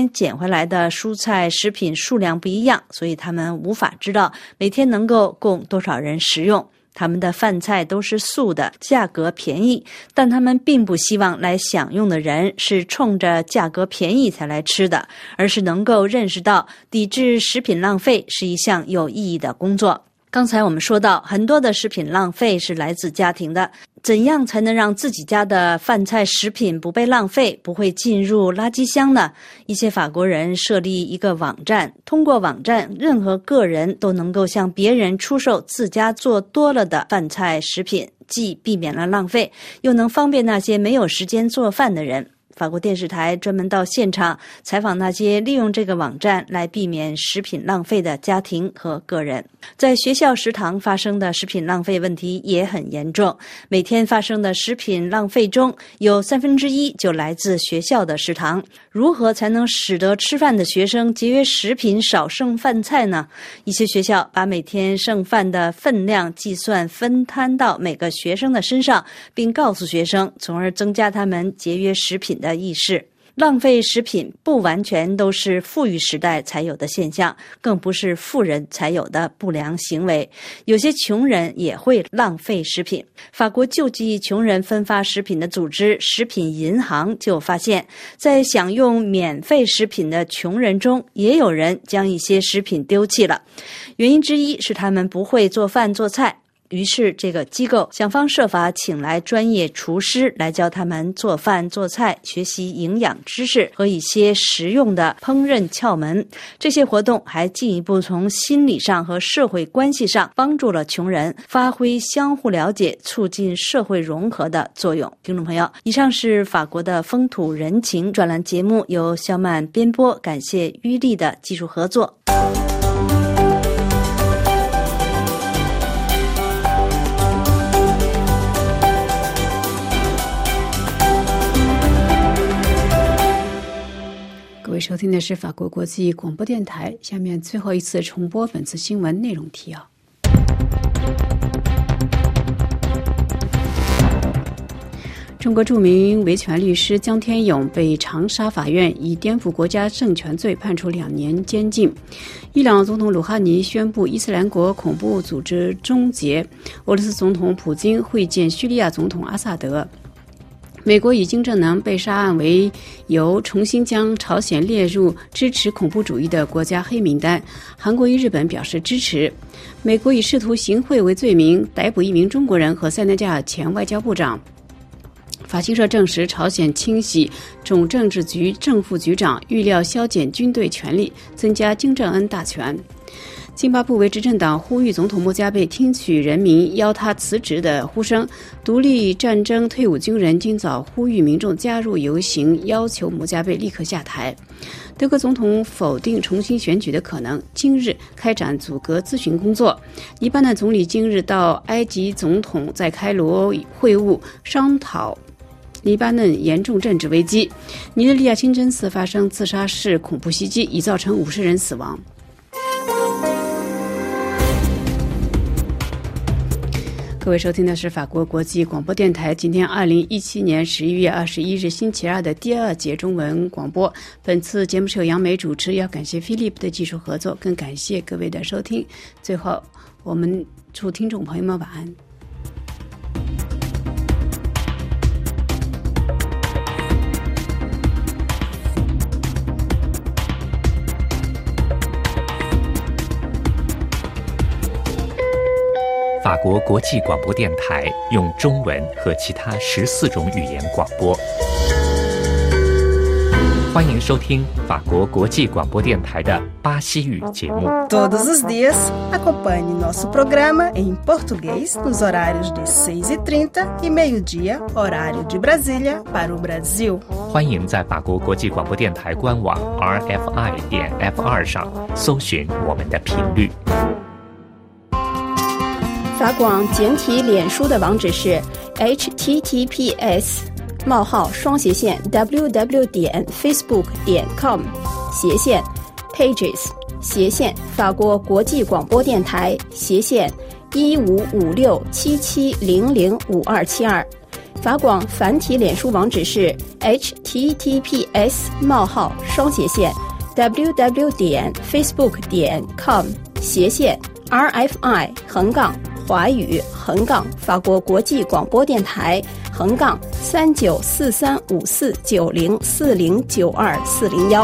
捡回来的蔬菜食品数量不一样，所以他们无法知道每天能够供多少人食用。他们的饭菜都是素的，价格便宜，但他们并不希望来享用的人是冲着价格便宜才来吃的，而是能够认识到抵制食品浪费是一项有意义的工作。刚才我们说到，很多的食品浪费是来自家庭的，怎样才能让自己家的饭菜食品不被浪费，不会进入垃圾箱呢？一些法国人设立一个网站，通过网站，任何个人都能够向别人出售自家做多了的饭菜食品，既避免了浪费，又能方便那些没有时间做饭的人。法国电视台专门到现场采访那些利用这个网站来避免食品浪费的家庭和个人。在学校食堂发生的食品浪费问题也很严重，每天发生的食品浪费中有1/3就来自学校的食堂。如何才能使得吃饭的学生节约食品，少剩饭菜呢？一些学校把每天剩饭的分量计算分摊到每个学生的身上，并告诉学生，从而增加他们节约食品的意识。浪费食品不完全都是富裕时代才有的现象，更不是富人才有的不良行为。有些穷人也会浪费食品。法国救济穷人分发食品的组织食品银行就发现，在享用免费食品的穷人中，也有人将一些食品丢弃了。原因之一是他们不会做饭做菜。于是这个机构想方设法请来专业厨师来教他们做饭做菜，学习营养知识和一些实用的烹饪窍门。这些活动还进一步从心理上和社会关系上帮助了穷人发挥相互了解、促进社会融合的作用。听众朋友，以上是法国的风土人情专栏节目，由肖曼编播，感谢于丽的技术合作。 各位收听的是法国国际广播电台，下面最后一次重播本次新闻内容提要。中国著名维权律师江天勇被长沙法院以颠覆国家政权罪判处2年监禁。伊朗总统鲁哈尼宣布伊斯兰国恐怖组织终结。俄罗斯总统普京会见叙利亚总统阿萨德。美国以金正男被杀案为由，重新将朝鲜列入支持恐怖主义的国家黑名单。韩国与日本表示支持。美国以试图行贿为罪名逮捕1名中国人和塞内加尔前外交部长。法新社证实，朝鲜清洗总政治局正副局长，预料削减军队权力，增加金正恩大权。津巴布韦执政党呼吁总统穆加贝听取人民要他辞职的呼声。独立战争退伍军人今早呼吁民众加入游行，要求穆加贝立刻下台。德国总统否定重新选举的可能，今日开展阻隔咨询工作。黎巴嫩总理今日到埃及总统在开罗会晤，商讨黎巴嫩严重政治危机。尼日利亚清真寺发生自杀式恐怖袭击，已造成50人死亡。各位收听的是法国国际广播电台今天2017年11月21日星期二的第2节中文广播。本次节目是由杨梅主持，要感谢 Philip 的技术合作，更感谢各位的收听。最后，我们祝听众朋友们晚安。 法国国际广播电台用中文和其他14种语言广播。欢迎收听法国国际广播电台的巴西语节目。 Todos os dias, acompanhe nosso programa em português nos horários de 6h30 e meio-dia, horário de Brasília, para o Brasil. 欢迎在法国国际广播电台官网 RFI.F2 上搜寻我们的频率。 法广简体脸书的网址是 https://www.facebook.com/pages/ 法国国际广播电台/155677005272 法广繁体脸书网址是 https://facebook.com/RFI_华语法国国际广播电台-394354904092-401。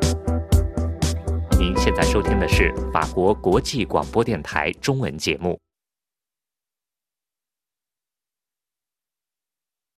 您现在收听的是法国国际广播电台中文节目。